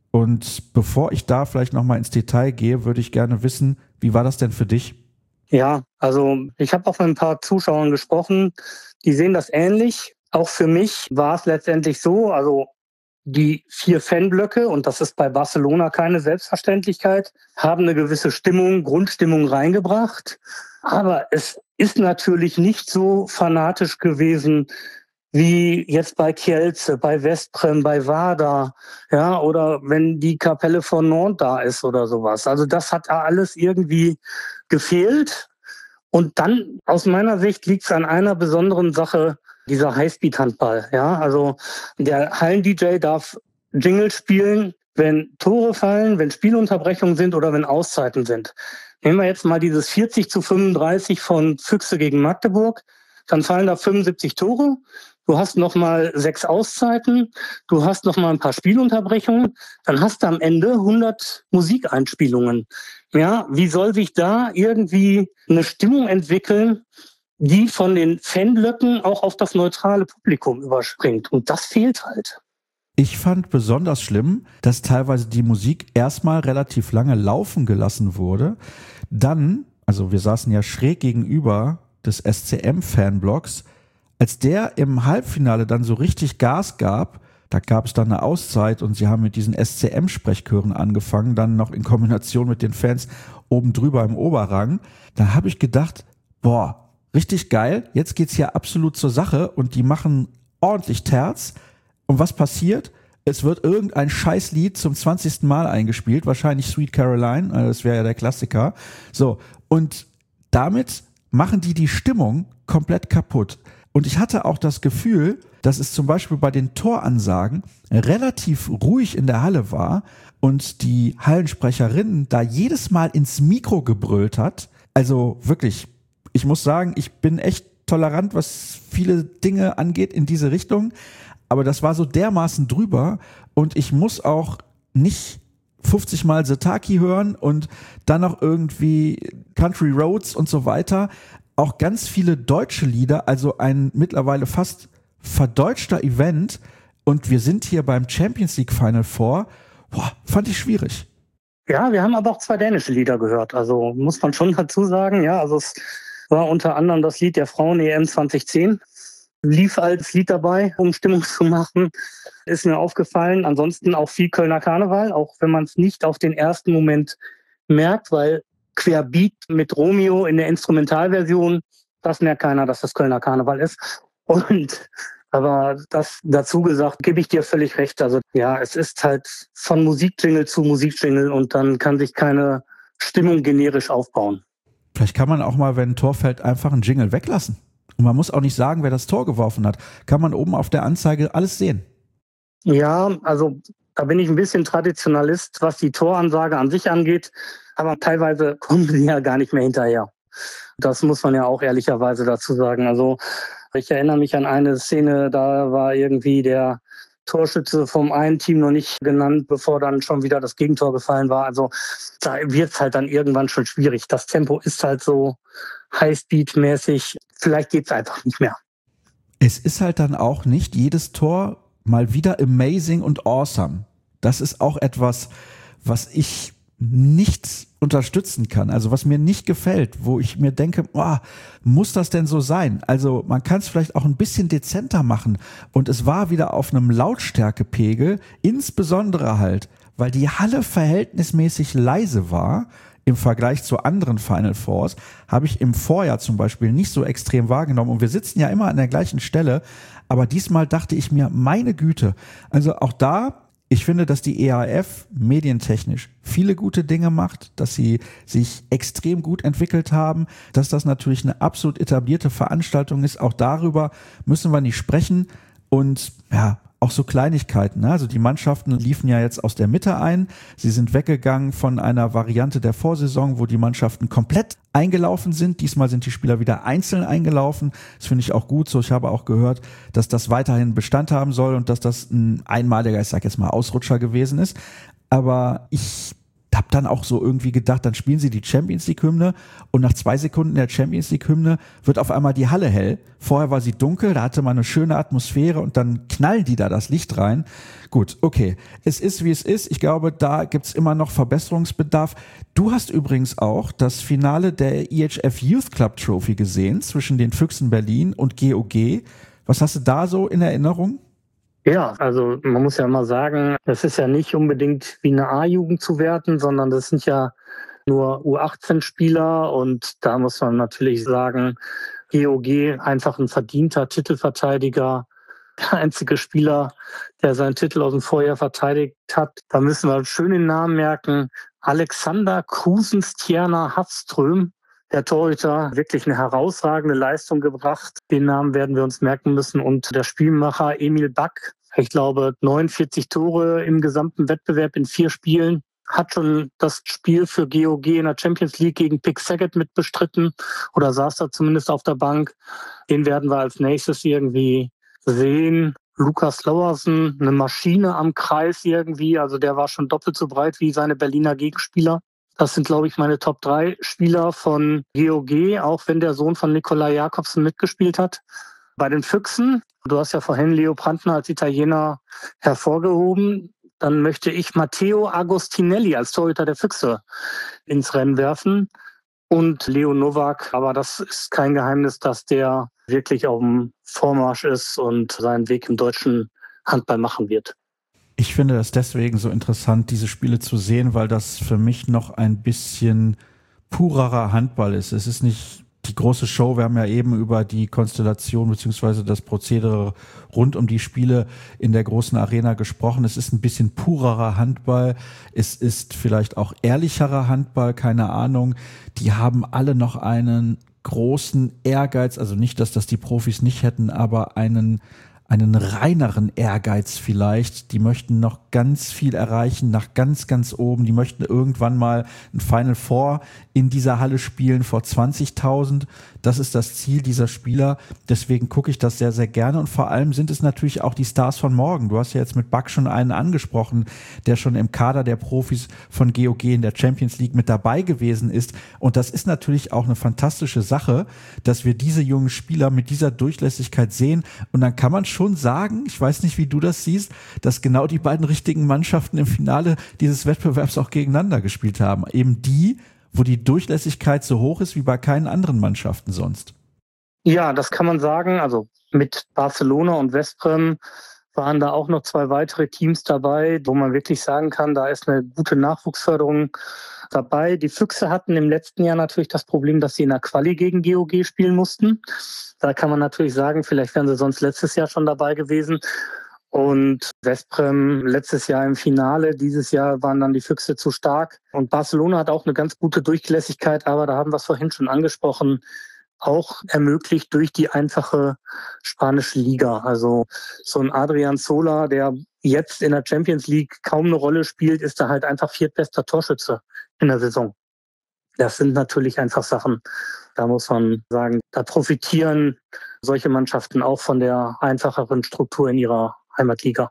Und bevor ich da vielleicht nochmal ins Detail gehe, würde ich gerne wissen, wie war das denn für dich? Ja, also ich habe auch mit ein paar Zuschauern gesprochen, die sehen das ähnlich. Auch für mich war es letztendlich so, also Die vier Fanblöcke, und das ist bei Barcelona keine Selbstverständlichkeit, haben eine gewisse Stimmung, Grundstimmung reingebracht. Aber es ist natürlich nicht so fanatisch gewesen wie jetzt bei Kielce, bei Westbrem, bei Wada, ja, oder wenn die Kapelle von Nantes da ist oder sowas. Also das hat da alles irgendwie gefehlt. Und dann, aus meiner Sicht, liegt es an einer besonderen Sache, dieser Highspeed-Handball. Ja, also der Hallen-D J darf Jingle spielen, wenn Tore fallen, wenn Spielunterbrechungen sind oder wenn Auszeiten sind. Nehmen wir jetzt mal dieses vierzig zu fünfunddreißig von Füchse gegen Magdeburg, dann fallen da fünfundsiebzig Tore. Du hast noch mal sechs Auszeiten, du hast noch mal ein paar Spielunterbrechungen, dann hast du am Ende hundert Musikeinspielungen. Ja, wie soll sich da irgendwie eine Stimmung entwickeln, die von den Fanblöcken auch auf das neutrale Publikum überspringt? Und das fehlt halt. Ich fand besonders schlimm, dass teilweise die Musik erstmal relativ lange laufen gelassen wurde. Dann, also wir saßen ja schräg gegenüber des S C M-Fanblocks, als der im Halbfinale dann so richtig Gas gab, da gab es dann eine Auszeit und sie haben mit diesen S C M-Sprechchören angefangen, dann noch in Kombination mit den Fans oben drüber im Oberrang. Da habe ich gedacht, boah, richtig geil, jetzt geht's hier absolut zur Sache und die machen ordentlich Terz. Und was passiert? Es wird irgendein Scheißlied zum zwanzigsten Mal eingespielt, wahrscheinlich Sweet Caroline, das wäre ja der Klassiker. So, und damit machen die die Stimmung komplett kaputt. Und ich hatte auch das Gefühl, dass es zum Beispiel bei den Toransagen relativ ruhig in der Halle war und die Hallensprecherin da jedes Mal ins Mikro gebrüllt hat. Also wirklich, ich muss sagen, ich bin echt tolerant, was viele Dinge angeht in diese Richtung. Aber das war so dermaßen drüber und ich muss auch nicht fünfzig Mal Setaki hören und dann noch irgendwie Country Roads und so weiter. Auch ganz viele deutsche Lieder, also ein mittlerweile fast verdeutschter Event und wir sind hier beim Champions League Final Four. Boah, fand ich schwierig. Ja, wir haben aber auch zwei dänische Lieder gehört, also muss man schon dazu sagen. Ja, also es war unter anderem das Lied der Frauen-E M zwanzig zehn. Lief als Lied dabei, um Stimmung zu machen, ist mir aufgefallen. Ansonsten auch viel Kölner Karneval, auch wenn man es nicht auf den ersten Moment merkt, weil Querbeat mit Romeo in der Instrumentalversion, das merkt keiner, dass das Kölner Karneval ist. Und aber das dazu gesagt, gebe ich dir völlig recht. Also ja, es ist halt von Musikjingle zu Musikjingle und dann kann sich keine Stimmung generisch aufbauen. Vielleicht kann man auch mal, wenn ein Tor fällt, einfach einen Jingle weglassen. Und man muss auch nicht sagen, wer das Tor geworfen hat. Kann man oben auf der Anzeige alles sehen. Ja, also da bin ich ein bisschen Traditionalist, was die Toransage an sich angeht. Aber teilweise kommen sie ja gar nicht mehr hinterher. Das muss man ja auch ehrlicherweise dazu sagen. Also ich erinnere mich an eine Szene, da war irgendwie der Torschütze vom einen Team noch nicht genannt, bevor dann schon wieder das Gegentor gefallen war. Also da wird es halt dann irgendwann schon schwierig. Das Tempo ist halt so Highspeed-mäßig. Vielleicht geht es einfach nicht mehr. Es ist halt dann auch nicht jedes Tor mal wieder amazing und awesome. Das ist auch etwas, was ich nicht unterstützen kann, also was mir nicht gefällt, wo ich mir denke, oh, muss das denn so sein? Also man kann es vielleicht auch ein bisschen dezenter machen und es war wieder auf einem Lautstärkepegel, insbesondere halt, weil die Halle verhältnismäßig leise war im Vergleich zu anderen Final Fours, habe ich im Vorjahr zum Beispiel nicht so extrem wahrgenommen und wir sitzen ja immer an der gleichen Stelle, aber diesmal dachte ich mir, meine Güte, also auch da, ich finde, dass die E A F medientechnisch viele gute Dinge macht, dass sie sich extrem gut entwickelt haben, dass das natürlich eine absolut etablierte Veranstaltung ist. Auch darüber müssen wir nicht sprechen. Und ja, auch so Kleinigkeiten. Ne? Also die Mannschaften liefen ja jetzt aus der Mitte ein. Sie sind weggegangen von einer Variante der Vorsaison, wo die Mannschaften komplett eingelaufen sind. Diesmal sind die Spieler wieder einzeln eingelaufen. Das finde ich auch gut so. Ich habe auch gehört, dass das weiterhin Bestand haben soll und dass das ein einmaliger, ich sag jetzt mal, Ausrutscher gewesen ist. Aber ich habe dann auch so irgendwie gedacht, dann spielen sie die Champions League Hymne und nach zwei Sekunden der Champions League Hymne wird auf einmal die Halle hell. Vorher war sie dunkel, da hatte man eine schöne Atmosphäre und dann knallen die da das Licht rein. Gut, okay. Es ist, wie es ist. Ich glaube, da gibt's immer noch Verbesserungsbedarf. Du hast übrigens auch das Finale der E H F Youth Club Trophy gesehen zwischen den Füchsen Berlin und G O G. Was hast du da so in Erinnerung? Ja, also man muss ja mal sagen, das ist ja nicht unbedingt wie eine A-Jugend zu werten, sondern das sind ja nur U achtzehn Spieler und da muss man natürlich sagen, G O G einfach ein verdienter Titelverteidiger, der einzige Spieler, der seinen Titel aus dem Vorjahr verteidigt hat. Da müssen wir schön den Namen merken. Alexander Krusenstjerna Hafström, der Torhüter, wirklich eine herausragende Leistung gebracht. Den Namen werden wir uns merken müssen. Und der Spielmacher Emil Back, ich glaube neunundvierzig Tore im gesamten Wettbewerb in vier Spielen. Hat schon das Spiel für G O G in der Champions League gegen Pick Saget mitbestritten oder saß da zumindest auf der Bank. Den werden wir als nächstes irgendwie sehen. Lukas Lauersen, eine Maschine am Kreis irgendwie. Also der war schon doppelt so breit wie seine Berliner Gegenspieler. Das sind, glaube ich, meine Top drei Spieler von G O G, auch wenn der Sohn von Nikolai Jakobsen mitgespielt hat. Bei den Füchsen, du hast ja vorhin Leo Brandner als Italiener hervorgehoben. Dann möchte ich Matteo Agostinelli als Torhüter der Füchse ins Rennen werfen und Leo Nowak. Aber das ist kein Geheimnis, dass der wirklich auf dem Vormarsch ist und seinen Weg im deutschen Handball machen wird. Ich finde es deswegen so interessant, diese Spiele zu sehen, weil das für mich noch ein bisschen purerer Handball ist. Es ist nicht die große Show. Wir haben ja eben über die Konstellation beziehungsweise das Prozedere rund um die Spiele in der großen Arena gesprochen. Es ist ein bisschen purerer Handball. Es ist vielleicht auch ehrlicherer Handball, keine Ahnung. Die haben alle noch einen großen Ehrgeiz, also nicht, dass das die Profis nicht hätten, aber einen einen reineren Ehrgeiz vielleicht. Die möchten noch ganz viel erreichen, nach ganz, ganz oben. Die möchten irgendwann mal ein Final Four in dieser Halle spielen vor zwanzigtausend. Das ist das Ziel dieser Spieler. Deswegen gucke ich das sehr, sehr gerne. Und vor allem sind es natürlich auch die Stars von morgen. Du hast ja jetzt mit Back schon einen angesprochen, der schon im Kader der Profis von G O G in der Champions League mit dabei gewesen ist. Und das ist natürlich auch eine fantastische Sache, dass wir diese jungen Spieler mit dieser Durchlässigkeit sehen. Und dann kann man schon sagen, ich weiß nicht, wie du das siehst, dass genau die beiden richtigen Mannschaften im Finale dieses Wettbewerbs auch gegeneinander gespielt haben. Eben die, wo die Durchlässigkeit so hoch ist wie bei keinen anderen Mannschaften sonst. Ja, das kann man sagen. Also mit Barcelona und Veszprém waren da auch noch zwei weitere Teams dabei, wo man wirklich sagen kann, da ist eine gute Nachwuchsförderung dabei. Die Füchse hatten im letzten Jahr natürlich das Problem, dass sie in der Quali gegen G O G spielen mussten. Da kann man natürlich sagen, vielleicht wären sie sonst letztes Jahr schon dabei gewesen. Und Veszprém letztes Jahr im Finale, dieses Jahr waren dann die Füchse zu stark. Und Barcelona hat auch eine ganz gute Durchlässigkeit, aber da haben wir es vorhin schon angesprochen, auch ermöglicht durch die einfache spanische Liga. Also so ein Adrian Zola, der jetzt in der Champions League kaum eine Rolle spielt, ist da halt einfach viertbester Torschütze in der Saison. Das sind natürlich einfach Sachen, da muss man sagen, da profitieren solche Mannschaften auch von der einfacheren Struktur in ihrer Heimatliga.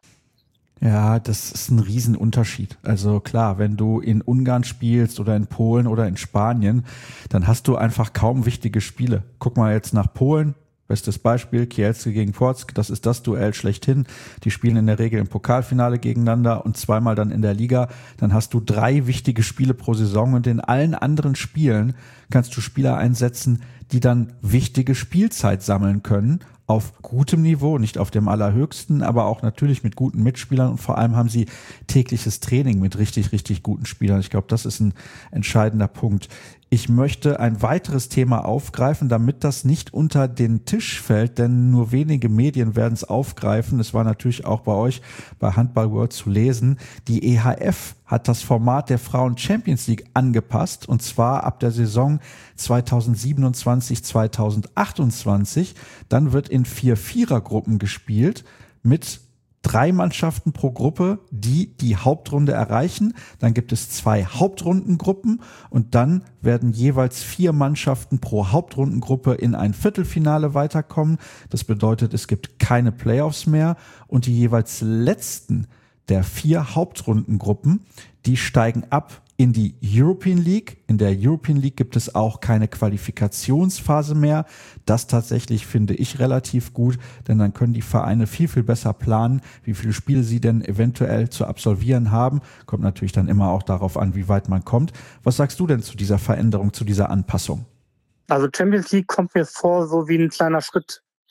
Ja, das ist ein Riesenunterschied. Also klar, wenn du in Ungarn spielst oder in Polen oder in Spanien, dann hast du einfach kaum wichtige Spiele. Guck mal jetzt nach Polen. Bestes Beispiel, Kielce gegen Płock, das ist das Duell schlechthin. Die spielen in der Regel im Pokalfinale gegeneinander und zweimal dann in der Liga. Dann hast du drei wichtige Spiele pro Saison und in allen anderen Spielen kannst du Spieler einsetzen, die dann wichtige Spielzeit sammeln können. Auf gutem Niveau, nicht auf dem allerhöchsten, aber auch natürlich mit guten Mitspielern und vor allem haben sie tägliches Training mit richtig, richtig guten Spielern. Ich glaube, das ist ein entscheidender Punkt. Ich möchte ein weiteres Thema aufgreifen, damit das nicht unter den Tisch fällt, denn nur wenige Medien werden es aufgreifen. Es war natürlich auch bei euch bei Handball World zu lesen. Die E H F hat das Format der Frauen Champions League angepasst und zwar ab der Saison zweitausendsiebenundzwanzig zweitausendachtundzwanzig. Dann wird in vier Vierergruppen gespielt mit drei Mannschaften pro Gruppe, die die Hauptrunde erreichen. Dann gibt es zwei Hauptrundengruppen und dann werden jeweils vier Mannschaften pro Hauptrundengruppe in ein Viertelfinale weiterkommen. Das bedeutet, es gibt keine Playoffs mehr und die jeweils letzten der vier Hauptrundengruppen, die steigen ab in die European League. In der European League gibt es auch keine Qualifikationsphase mehr. Das tatsächlich finde ich relativ gut, denn dann können die Vereine viel, viel besser planen, wie viele Spiele sie denn eventuell zu absolvieren haben. Kommt natürlich dann immer auch darauf an, wie weit man kommt. Was sagst du denn zu dieser Veränderung, zu dieser Anpassung? Also Champions League kommt mir vor, so wie ein kleiner Schritt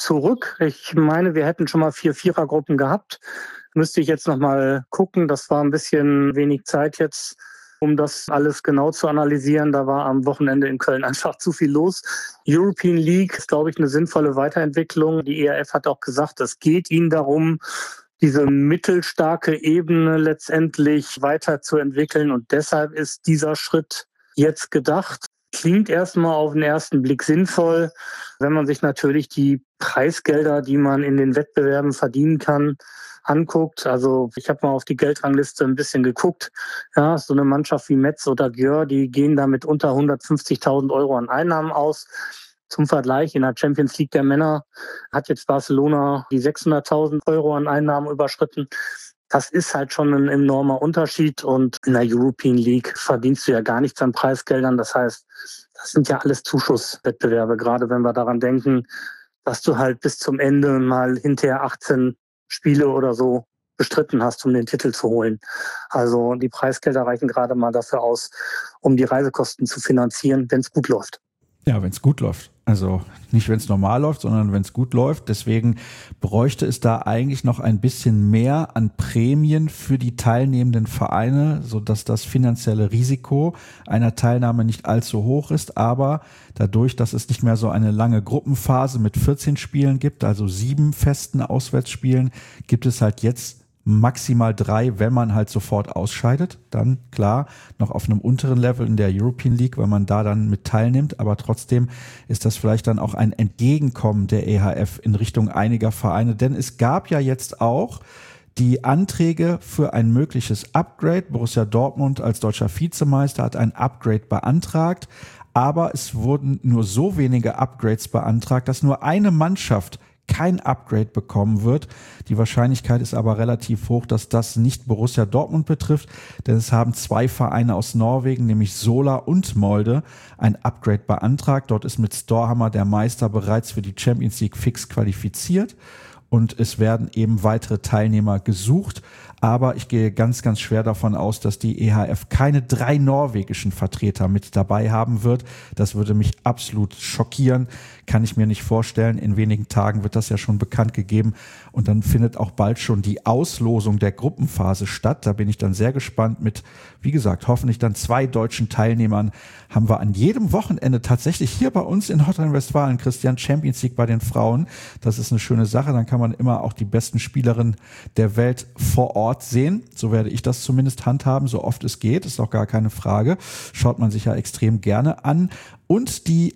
zurück. Ich meine, wir hätten schon mal vier Vierergruppen gehabt. Müsste ich jetzt noch mal gucken. Das war ein bisschen wenig Zeit jetzt, um das alles genau zu analysieren. Da war am Wochenende in Köln einfach zu viel los. European League ist, glaube ich, eine sinnvolle Weiterentwicklung. Die E R F hat auch gesagt, es geht ihnen darum, diese mittelstarke Ebene letztendlich weiterzuentwickeln. Und deshalb ist dieser Schritt jetzt gedacht. Klingt erstmal auf den ersten Blick sinnvoll, wenn man sich natürlich die Preisgelder, die man in den Wettbewerben verdienen kann, anguckt. Also ich habe mal auf die Geldrangliste ein bisschen geguckt. Ja, so eine Mannschaft wie Metz oder Györ, die gehen damit unter hundertfünfzigtausend Euro an Einnahmen aus. Zum Vergleich, in der Champions League der Männer hat jetzt Barcelona die sechshunderttausend Euro an Einnahmen überschritten. Das ist halt schon ein enormer Unterschied. Und in der European League verdienst du ja gar nichts an Preisgeldern. Das heißt, das sind ja alles Zuschusswettbewerbe, gerade wenn wir daran denken, dass du halt bis zum Ende mal hinterher achtzehn Spiele oder so bestritten hast, um den Titel zu holen. Also die Preisgelder reichen gerade mal dafür aus, um die Reisekosten zu finanzieren, wenn es gut läuft. Ja, wenn es gut läuft. Also nicht, wenn es normal läuft, sondern wenn es gut läuft. Deswegen bräuchte es da eigentlich noch ein bisschen mehr an Prämien für die teilnehmenden Vereine, sodass das finanzielle Risiko einer Teilnahme nicht allzu hoch ist. Aber dadurch, dass es nicht mehr so eine lange Gruppenphase mit vierzehn Spielen gibt, also sieben festen Auswärtsspielen, gibt es halt jetzt maximal drei, wenn man halt sofort ausscheidet. Dann klar, noch auf einem unteren Level in der European League, weil man da dann mit teilnimmt. Aber trotzdem ist das vielleicht dann auch ein Entgegenkommen der E H F in Richtung einiger Vereine. Denn es gab ja jetzt auch die Anträge für ein mögliches Upgrade. Borussia Dortmund als deutscher Vizemeister hat ein Upgrade beantragt. Aber es wurden nur so wenige Upgrades beantragt, dass nur eine Mannschaft kein Upgrade bekommen wird. Die Wahrscheinlichkeit ist aber relativ hoch, dass das nicht Borussia Dortmund betrifft, denn es haben zwei Vereine aus Norwegen, nämlich Sola und Molde, ein Upgrade beantragt. Dort ist mit Storhamar der Meister bereits für die Champions League fix qualifiziert und es werden eben weitere Teilnehmer gesucht. Aber ich gehe ganz, ganz schwer davon aus, dass die E H F keine drei norwegischen Vertreter mit dabei haben wird. Das würde mich absolut schockieren. Kann ich mir nicht vorstellen. In wenigen Tagen wird das ja schon bekannt gegeben. Und dann findet auch bald schon die Auslosung der Gruppenphase statt. Da bin ich dann sehr gespannt mit, wie gesagt, hoffentlich dann zwei deutschen Teilnehmern. Haben wir an jedem Wochenende tatsächlich hier bei uns in Nordrhein-Westfalen, Christian, Champions League bei den Frauen. Das ist eine schöne Sache. Dann kann man immer auch die besten Spielerinnen der Welt vor Ort sehen. So werde ich das zumindest handhaben, so oft es geht. Ist auch gar keine Frage. Schaut man sich ja extrem gerne an. Und die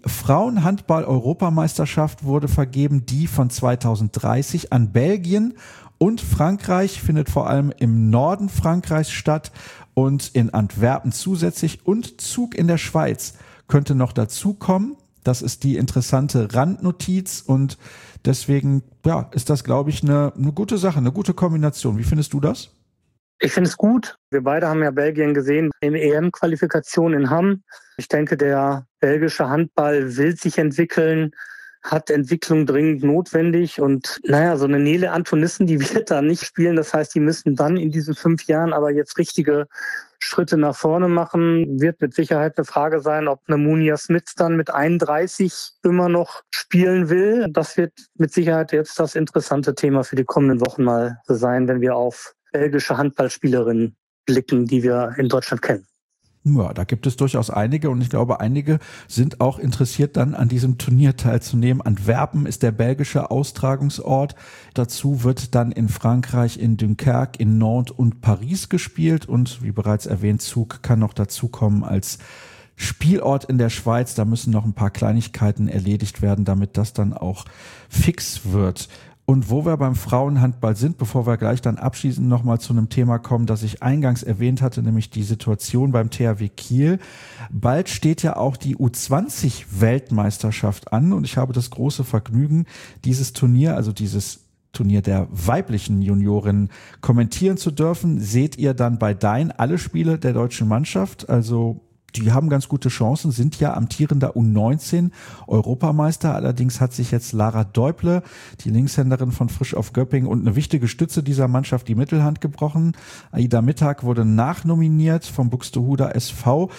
Frauenhandball-Europameisterschaft wurde vergeben, die von zweitausenddreißig an Belgien und Frankreich, findet vor allem im Norden Frankreichs statt und in Antwerpen zusätzlich, und Zug in der Schweiz könnte noch dazukommen. Das ist die interessante Randnotiz und deswegen ja, ist das, glaube ich, eine, eine gute Sache, eine gute Kombination. Wie findest du das? Ich finde es gut. Wir beide haben ja Belgien gesehen in E M-Qualifikation in Hamm. Ich denke, der belgische Handball will sich entwickeln, hat Entwicklung dringend notwendig. Und naja, so eine Nele Antonissen, die wird da nicht spielen. Das heißt, die müssen dann in diesen fünf Jahren aber jetzt richtige Schritte nach vorne machen. Wird mit Sicherheit eine Frage sein, ob eine Munia Smits dann mit einunddreißig immer noch spielen will. Das wird mit Sicherheit jetzt das interessante Thema für die kommenden Wochen mal sein, wenn wir auf belgische Handballspielerinnen blicken, die wir in Deutschland kennen. Ja, da gibt es durchaus einige und ich glaube, einige sind auch interessiert, dann an diesem Turnier teilzunehmen. Antwerpen ist der belgische Austragungsort. Dazu wird dann in Frankreich, in Dunkerque, in Nantes und Paris gespielt und wie bereits erwähnt, Zug kann noch dazukommen als Spielort in der Schweiz. Da müssen noch ein paar Kleinigkeiten erledigt werden, damit das dann auch fix wird. Und wo wir beim Frauenhandball sind, bevor wir gleich dann abschließend nochmal zu einem Thema kommen, das ich eingangs erwähnt hatte, nämlich die Situation beim T H W Kiel. Bald steht ja auch die U zwanzig Weltmeisterschaft an und ich habe das große Vergnügen, dieses Turnier, also dieses Turnier der weiblichen Juniorinnen kommentieren zu dürfen. Seht ihr dann bei Dein alle Spiele der deutschen Mannschaft? Also die haben ganz gute Chancen, sind ja amtierender U neunzehn Europameister. Allerdings hat sich jetzt Lara Deuble, die Linkshänderin von Frisch auf Göppingen und eine wichtige Stütze dieser Mannschaft, die Mittelhand gebrochen. Aida Mittag wurde nachnominiert vom Buxtehuder S V.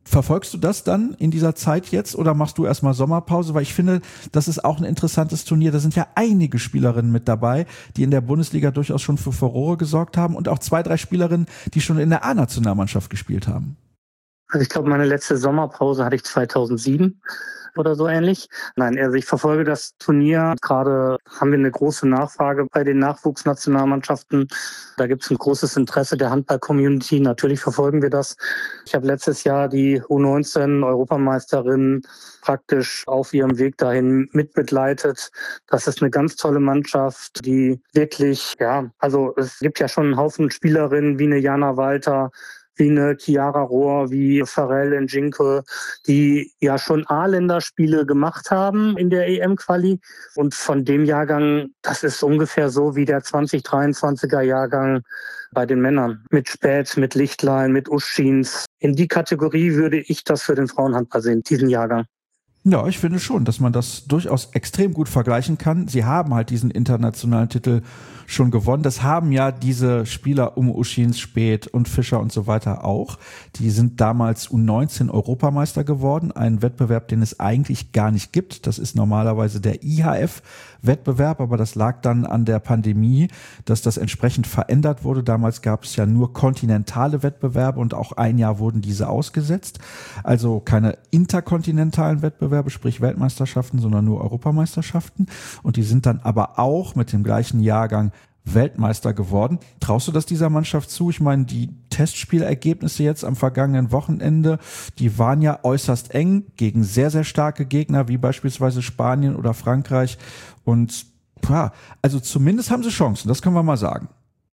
Verfolgst du das dann in dieser Zeit jetzt oder machst du erstmal Sommerpause? Weil ich finde, das ist auch ein interessantes Turnier. Da sind ja einige Spielerinnen mit dabei, die in der Bundesliga durchaus schon für Furore gesorgt haben und auch zwei, drei Spielerinnen, die schon in der A-Nationalmannschaft gespielt haben. Also ich glaube, meine letzte Sommerpause hatte ich zweitausendsieben oder so ähnlich. Nein, also ich verfolge das Turnier. Gerade haben wir eine große Nachfrage bei den Nachwuchsnationalmannschaften. Da gibt es ein großes Interesse der Handball-Community. Natürlich verfolgen wir das. Ich habe letztes Jahr die U neunzehn Europameisterin praktisch auf ihrem Weg dahin mitbegleitet. Das ist eine ganz tolle Mannschaft, die wirklich, ja, also es gibt ja schon einen Haufen Spielerinnen wie eine Jana Walter, wie eine Chiara Rohr, wie Farrell Njinke, die ja schon A-Länderspiele gemacht haben in der E M-Quali. Und von dem Jahrgang, das ist ungefähr so wie der zwanzig dreiundzwanziger Jahrgang bei den Männern. Mit Späth, mit Lichtlein, mit Uschins. In die Kategorie würde ich das für den Frauenhandball sehen, diesen Jahrgang. Ja, ich finde schon, dass man das durchaus extrem gut vergleichen kann. Sie haben halt diesen internationalen Titel schon gewonnen. Das haben ja diese Spieler um Uschins, Späth und Fischer und so weiter auch. Die sind damals U neunzehn Europameister geworden. Ein Wettbewerb, den es eigentlich gar nicht gibt. Das ist normalerweise der I H F-Wettbewerb, aber das lag dann an der Pandemie, dass das entsprechend verändert wurde. Damals gab es ja nur kontinentale Wettbewerbe und auch ein Jahr wurden diese ausgesetzt. Also keine interkontinentalen Wettbewerbe, sprich Weltmeisterschaften, sondern nur Europameisterschaften. Und die sind dann aber auch mit dem gleichen Jahrgang Weltmeister geworden. Traust du das dieser Mannschaft zu? Ich meine, die Testspielergebnisse jetzt am vergangenen Wochenende, die waren ja äußerst eng gegen sehr, sehr starke Gegner, wie beispielsweise Spanien oder Frankreich. Und ja, also zumindest haben sie Chancen, das können wir mal sagen.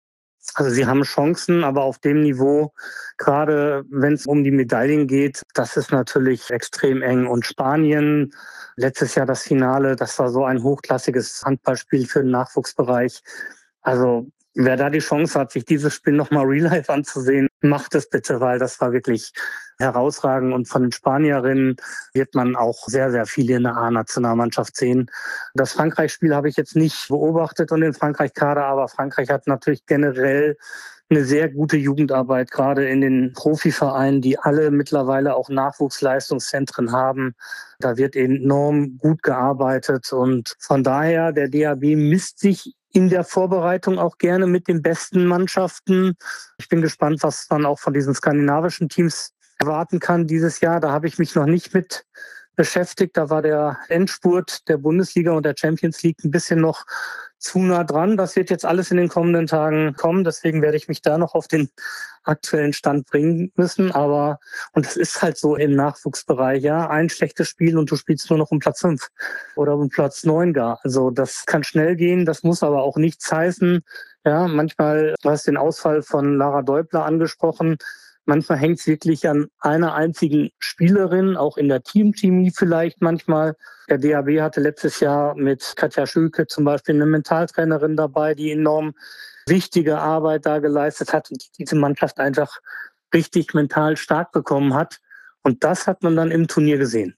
Also sie haben Chancen, aber auf dem Niveau, gerade wenn es um die Medaillen geht, das ist natürlich extrem eng. Und Spanien, letztes Jahr das Finale, das war so ein hochklassiges Handballspiel für den Nachwuchsbereich. Also wer da die Chance hat, sich dieses Spiel nochmal real life anzusehen, macht es bitte, weil das war wirklich herausragend. Und von den Spanierinnen wird man auch sehr, sehr viele in der A-Nationalmannschaft sehen. Das Frankreich-Spiel habe ich jetzt nicht beobachtet und den Frankreich-Kader, aber Frankreich hat natürlich generell eine sehr gute Jugendarbeit, gerade in den Profivereinen, die alle mittlerweile auch Nachwuchsleistungszentren haben. Da wird enorm gut gearbeitet und von daher, der D H B misst sich in der Vorbereitung auch gerne mit den besten Mannschaften. Ich bin gespannt, was dann auch von diesen skandinavischen Teams erwarten kann dieses Jahr. Da habe ich mich noch nicht mit beschäftigt. Da war der Endspurt der Bundesliga und der Champions League ein bisschen noch zu nah dran. Das wird jetzt alles in den kommenden Tagen kommen. Deswegen werde ich mich da noch auf den aktuellen Stand bringen müssen. Aber, und es ist halt so im Nachwuchsbereich, ja, ein schlechtes Spiel und du spielst nur noch um Platz fünf oder um Platz neun gar. Also das kann schnell gehen. Das muss aber auch nichts heißen. Ja, manchmal, du hast den Ausfall von Lara Deubler angesprochen. Manchmal hängt es wirklich an einer einzigen Spielerin, auch in der Teamchemie vielleicht manchmal. Der D H B hatte letztes Jahr mit Katja Schülke zum Beispiel eine Mentaltrainerin dabei, die enorm wichtige Arbeit da geleistet hat und diese Mannschaft einfach richtig mental stark bekommen hat. Und das hat man dann im Turnier gesehen.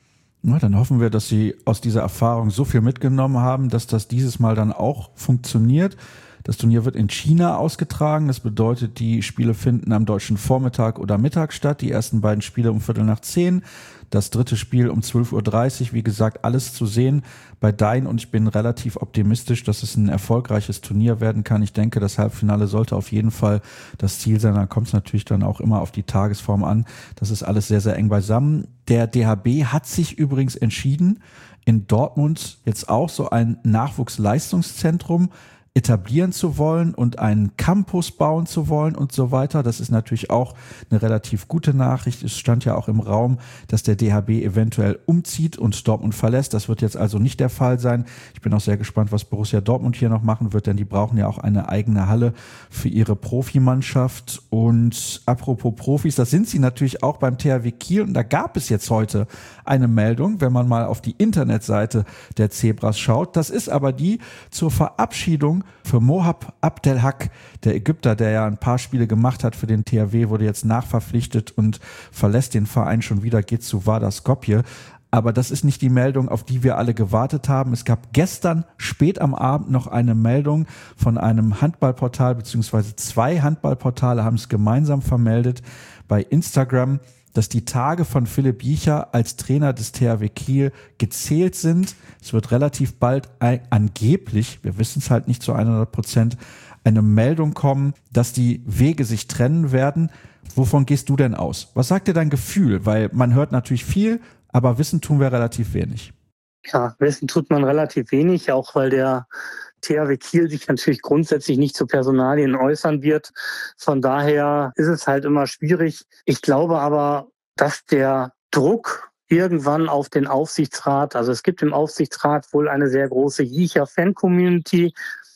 Na, dann hoffen wir, dass Sie aus dieser Erfahrung so viel mitgenommen haben, dass das dieses Mal dann auch funktioniert. Das Turnier wird in China ausgetragen. Das bedeutet, die Spiele finden am deutschen Vormittag oder Mittag statt. Die ersten beiden Spiele um Viertel nach zehn. Das dritte Spiel um zwölf Uhr dreißig. Wie gesagt, alles zu sehen bei Dein. Und ich bin relativ optimistisch, dass es ein erfolgreiches Turnier werden kann. Ich denke, das Halbfinale sollte auf jeden Fall das Ziel sein. Da kommt es natürlich dann auch immer auf die Tagesform an. Das ist alles sehr, sehr eng beisammen. Der D H B hat sich übrigens entschieden, in Dortmund jetzt auch so ein Nachwuchsleistungszentrum etablieren zu wollen und einen Campus bauen zu wollen und so weiter. Das ist natürlich auch eine relativ gute Nachricht. Es stand ja auch im Raum, dass der D H B eventuell umzieht und Dortmund verlässt. Das wird jetzt also nicht der Fall sein. Ich bin auch sehr gespannt, was Borussia Dortmund hier noch machen wird, denn die brauchen ja auch eine eigene Halle für ihre Profimannschaft. Und apropos Profis, das sind sie natürlich auch beim T H W Kiel. Und da gab es jetzt heute eine Meldung, wenn man mal auf die Internetseite der Zebras schaut. Das ist aber die zur Verabschiedung für Mohab Abdelhak, der Ägypter, der ja ein paar Spiele gemacht hat für den T H W, wurde jetzt nachverpflichtet und verlässt den Verein schon wieder, geht zu Vardar Skopje. Aber das ist nicht die Meldung, auf die wir alle gewartet haben. Es gab gestern spät am Abend noch eine Meldung von einem Handballportal, beziehungsweise zwei Handballportale haben es gemeinsam vermeldet bei Instagram. dass die Tage von Philipp Biecher als Trainer des T H W Kiel gezählt sind. Es wird relativ bald ein, angeblich, wir wissen es halt nicht zu hundert Prozent, eine Meldung kommen, dass die Wege sich trennen werden. Wovon gehst du denn aus? Was sagt dir dein Gefühl? Weil man hört natürlich viel, aber wissen tun wir relativ wenig. Ja, wissen tut man relativ wenig, auch weil der T H W Kiel sich natürlich grundsätzlich nicht zu Personalien äußern wird. Von daher ist es halt immer schwierig. Ich glaube aber, dass der Druck irgendwann auf den Aufsichtsrat, also es gibt im Aufsichtsrat wohl eine sehr große Jiecher-Fan-Community,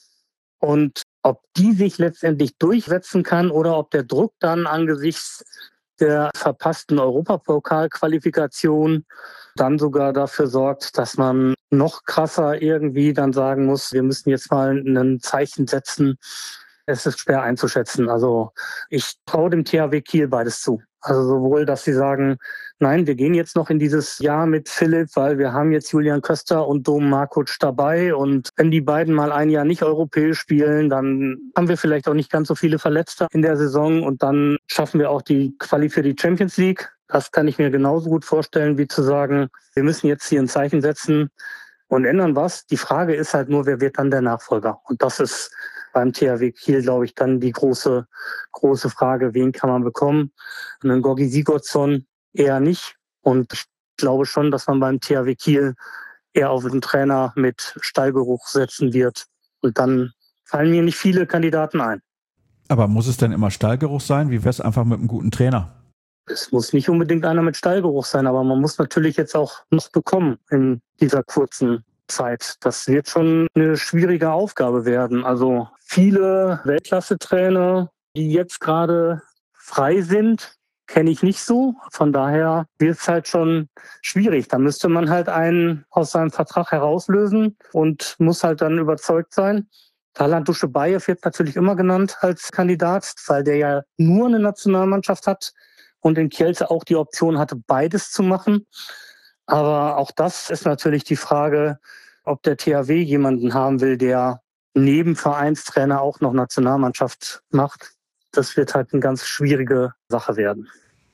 und ob die sich letztendlich durchsetzen kann oder ob der Druck dann angesichts der verpassten Europapokal-Qualifikation dann sogar dafür sorgt, dass man noch krasser irgendwie dann sagen muss, wir müssen jetzt mal ein Zeichen setzen. Es ist schwer einzuschätzen. Also ich traue dem T H W Kiel beides zu. Also sowohl, dass sie sagen, nein, wir gehen jetzt noch in dieses Jahr mit Philipp, weil wir haben jetzt Julian Köster und Dom Markuc dabei. Und wenn die beiden mal ein Jahr nicht europäisch spielen, dann haben wir vielleicht auch nicht ganz so viele Verletzte in der Saison. Und dann schaffen wir auch die Quali für die Champions League. Das kann ich mir genauso gut vorstellen, wie zu sagen, wir müssen jetzt hier ein Zeichen setzen und ändern was. Die Frage ist halt nur, wer wird dann der Nachfolger? Und das ist beim T H W Kiel, glaube ich, dann die große, große Frage, wen kann man bekommen? Einen Gorgi Sigurdsson eher nicht. Und ich glaube schon, dass man beim T H W Kiel eher auf einen Trainer mit Stallgeruch setzen wird. Und dann fallen mir nicht viele Kandidaten ein. Aber muss es denn immer Stallgeruch sein? Wie wäre es einfach mit einem guten Trainer? Es muss nicht unbedingt einer mit Stallgeruch sein, aber man muss natürlich jetzt auch noch bekommen in dieser kurzen Zeit. Das wird schon eine schwierige Aufgabe werden. Also viele Weltklasse-Trainer, die jetzt gerade frei sind, kenne ich nicht so. Von daher wird es halt schon schwierig. Da müsste man halt einen aus seinem Vertrag herauslösen und muss halt dann überzeugt sein. Talant Duschebaev wird natürlich immer genannt als Kandidat, weil der ja nur eine Nationalmannschaft hat und in Kielce auch die Option hatte, beides zu machen. Aber auch das ist natürlich die Frage, ob der T H W jemanden haben will, der neben Vereinstrainer auch noch Nationalmannschaft macht. Das wird halt eine ganz schwierige Sache werden.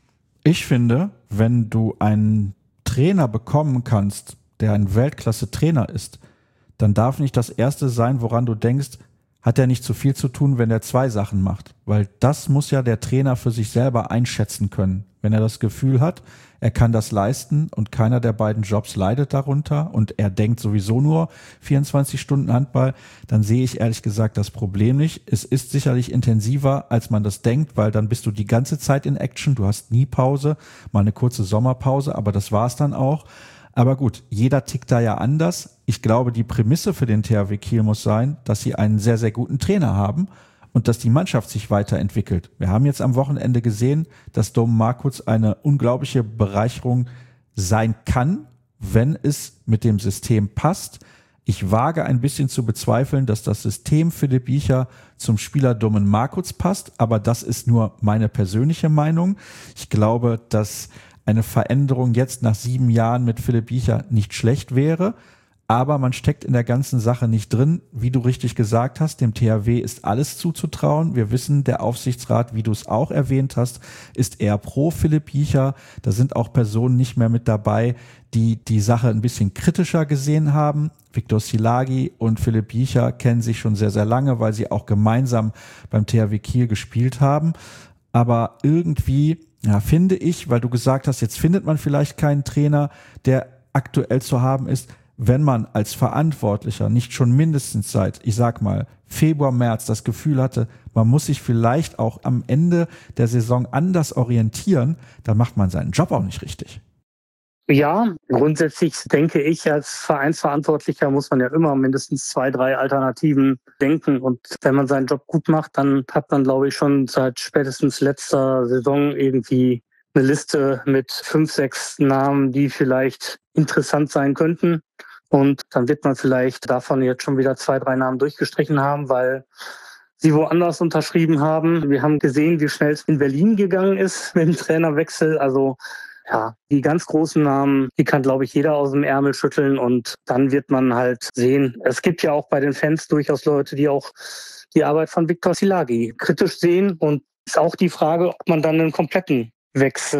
Ich finde, wenn du einen Trainer bekommen kannst, der ein Weltklasse-Trainer ist, dann darf nicht das Erste sein, woran du denkst, hat er nicht zu viel zu tun, wenn er zwei Sachen macht. Weil das muss ja der Trainer für sich selber einschätzen können. Wenn er das Gefühl hat, er kann das leisten und keiner der beiden Jobs leidet darunter und er denkt sowieso nur vierundzwanzig Stunden Handball, dann sehe ich ehrlich gesagt das Problem nicht. Es ist sicherlich intensiver, als man das denkt, weil dann bist du die ganze Zeit in Action. Du hast nie Pause, mal eine kurze Sommerpause, aber das war's dann auch. Aber gut, jeder tickt da ja anders. Ich glaube, die Prämisse für den T H W Kiel muss sein, dass sie einen sehr, sehr guten Trainer haben und dass die Mannschaft sich weiterentwickelt. Wir haben jetzt am Wochenende gesehen, dass Dom Markuc eine unglaubliche Bereicherung sein kann, wenn es mit dem System passt. Ich wage ein bisschen zu bezweifeln, dass das System Philipp Biecher zum Spieler Domen Markuc passt, aber das ist nur meine persönliche Meinung. Ich glaube, dass eine Veränderung jetzt nach sieben Jahren mit Philipp Biecher nicht schlecht wäre, aber man steckt in der ganzen Sache nicht drin. Wie du richtig gesagt hast, dem T H W ist alles zuzutrauen. Wir wissen, der Aufsichtsrat, wie du es auch erwähnt hast, ist eher pro Philipp Biecher. Da sind auch Personen nicht mehr mit dabei, die die Sache ein bisschen kritischer gesehen haben. Viktor Szilágyi und Philipp Biecher kennen sich schon sehr, sehr lange, weil sie auch gemeinsam beim T H W Kiel gespielt haben. Aber irgendwie, ja, finde ich, weil du gesagt hast, jetzt findet man vielleicht keinen Trainer, der aktuell zu haben ist, wenn man als Verantwortlicher nicht schon mindestens seit, ich sag mal, Februar, März das Gefühl hatte, man muss sich vielleicht auch am Ende der Saison anders orientieren, dann macht man seinen Job auch nicht richtig. Ja, grundsätzlich denke ich, als Vereinsverantwortlicher muss man ja immer mindestens zwei, drei Alternativen denken. Und wenn man seinen Job gut macht, dann hat man, glaube ich, schon seit spätestens letzter Saison irgendwie eine Liste mit fünf, sechs Namen, die vielleicht interessant sein könnten. Und dann wird man vielleicht davon jetzt schon wieder zwei, drei Namen durchgestrichen haben, weil sie woanders unterschrieben haben. Wir haben gesehen, wie schnell es in Berlin gegangen ist mit dem Trainerwechsel. Also ja, die ganz großen Namen, die kann, glaube ich, jeder aus dem Ärmel schütteln und dann wird man halt sehen. Es gibt ja auch bei den Fans durchaus Leute, die auch die Arbeit von Viktor Szilágyi kritisch sehen und ist auch die Frage, ob man dann einen kompletten Wechsel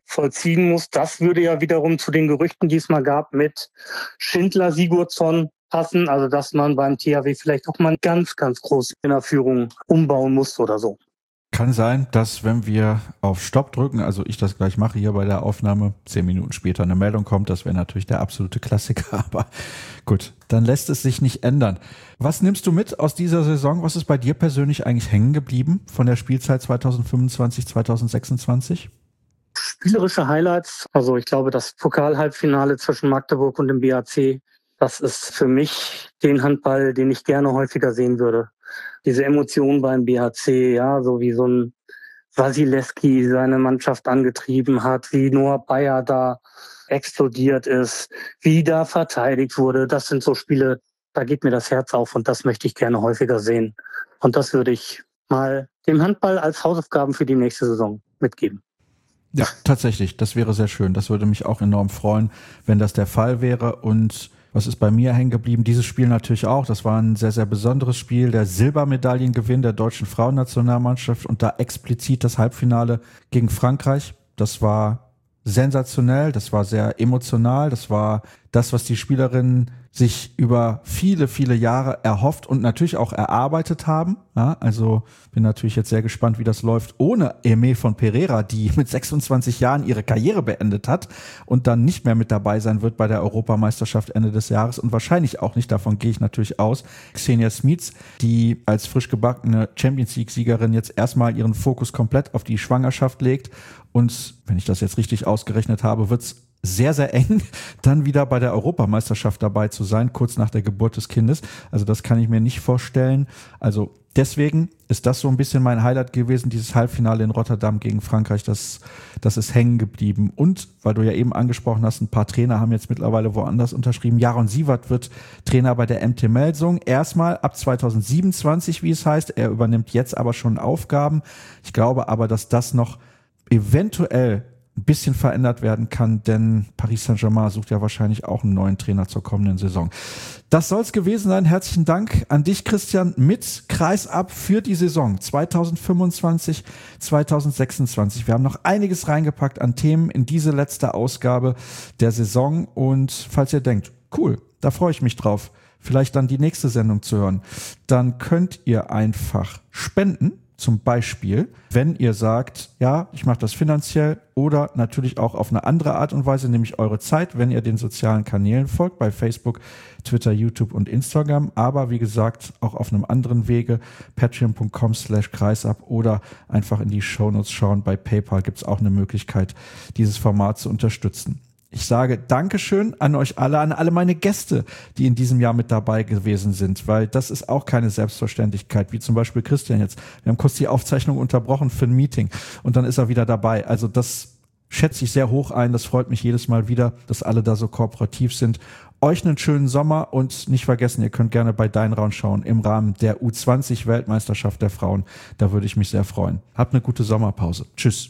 vollziehen muss. Das würde ja wiederum zu den Gerüchten, die es mal gab, mit Schindler, Sigurdsson passen. Also dass man beim T H W vielleicht auch mal ganz, ganz groß in der Führung umbauen muss oder so. Kann sein, dass wenn wir auf Stopp drücken, also ich das gleich mache hier bei der Aufnahme, zehn Minuten später eine Meldung kommt. Das wäre natürlich der absolute Klassiker, aber gut, dann lässt es sich nicht ändern. Was nimmst du mit aus dieser Saison? Was ist bei dir persönlich eigentlich hängen geblieben von der Spielzeit zwanzig fünfundzwanzig, zwanzig sechsundzwanzig? Spielerische Highlights, also ich glaube, das Pokal-Halbfinale zwischen Magdeburg und dem B H C, das ist für mich den Handball, den ich gerne häufiger sehen würde. Diese Emotion beim B H C, ja, so wie so ein Wasilewski seine Mannschaft angetrieben hat, wie Noah Bayer da explodiert ist, wie da verteidigt wurde. Das sind so Spiele, da geht mir das Herz auf und das möchte ich gerne häufiger sehen. Und das würde ich mal dem Handball als Hausaufgaben für die nächste Saison mitgeben. Ja, tatsächlich, das wäre sehr schön. Das würde mich auch enorm freuen, wenn das der Fall wäre. Und was ist bei mir hängen geblieben? Dieses Spiel natürlich auch. Das war ein sehr, sehr besonderes Spiel. Der Silbermedaillengewinn der deutschen Frauennationalmannschaft und da explizit das Halbfinale gegen Frankreich. Das war sensationell, das war sehr emotional. Das war das, was die Spielerinnen sich über viele, viele Jahre erhofft und natürlich auch erarbeitet haben. Ja, also bin natürlich jetzt sehr gespannt, wie das läuft ohne Aimee von Pereira, die mit sechsundzwanzig Jahren ihre Karriere beendet hat und dann nicht mehr mit dabei sein wird bei der Europameisterschaft Ende des Jahres und wahrscheinlich auch nicht, davon gehe ich natürlich aus. Xenia Smits, die als frisch gebackene Champions League-Siegerin jetzt erstmal ihren Fokus komplett auf die Schwangerschaft legt und, wenn ich das jetzt richtig ausgerechnet habe, wird's sehr, sehr eng, dann wieder bei der Europameisterschaft dabei zu sein, kurz nach der Geburt des Kindes. Also das kann ich mir nicht vorstellen. Also deswegen ist das so ein bisschen mein Highlight gewesen, dieses Halbfinale in Rotterdam gegen Frankreich, das, das ist hängen geblieben. Und, weil du ja eben angesprochen hast, ein paar Trainer haben jetzt mittlerweile woanders unterschrieben. Jaron Sievert wird Trainer bei der M T Melsung. Erstmal ab zwanzig siebenundzwanzig, wie es heißt. Er übernimmt jetzt aber schon Aufgaben. Ich glaube aber, dass das noch eventuell ein bisschen verändert werden kann, denn Paris Saint-Germain sucht ja wahrscheinlich auch einen neuen Trainer zur kommenden Saison. Das soll es gewesen sein. Herzlichen Dank an dich, Christian, mit Kreisab für die Saison zwanzig fünfundzwanzig, zwanzig sechsundzwanzig. Wir haben noch einiges reingepackt an Themen in diese letzte Ausgabe der Saison und falls ihr denkt, cool, da freue ich mich drauf, vielleicht dann die nächste Sendung zu hören, dann könnt ihr einfach spenden. Zum Beispiel, wenn ihr sagt, ja, ich mache das finanziell oder natürlich auch auf eine andere Art und Weise, nämlich eure Zeit, wenn ihr den sozialen Kanälen folgt, bei Facebook, Twitter, YouTube und Instagram, aber wie gesagt, auch auf einem anderen Wege, patreon.com slash kreisab oder einfach in die Shownotes schauen. Bei PayPal gibt es auch eine Möglichkeit, dieses Format zu unterstützen. Ich sage Dankeschön an euch alle, an alle meine Gäste, die in diesem Jahr mit dabei gewesen sind, weil das ist auch keine Selbstverständlichkeit, wie zum Beispiel Christian jetzt. Wir haben kurz die Aufzeichnung unterbrochen für ein Meeting und dann ist er wieder dabei. Also das schätze ich sehr hoch ein, das freut mich jedes Mal wieder, dass alle da so kooperativ sind. Euch einen schönen Sommer und nicht vergessen, ihr könnt gerne bei Dein Raun schauen im Rahmen der U zwanzig Weltmeisterschaft der Frauen. Da würde ich mich sehr freuen. Habt eine gute Sommerpause. Tschüss.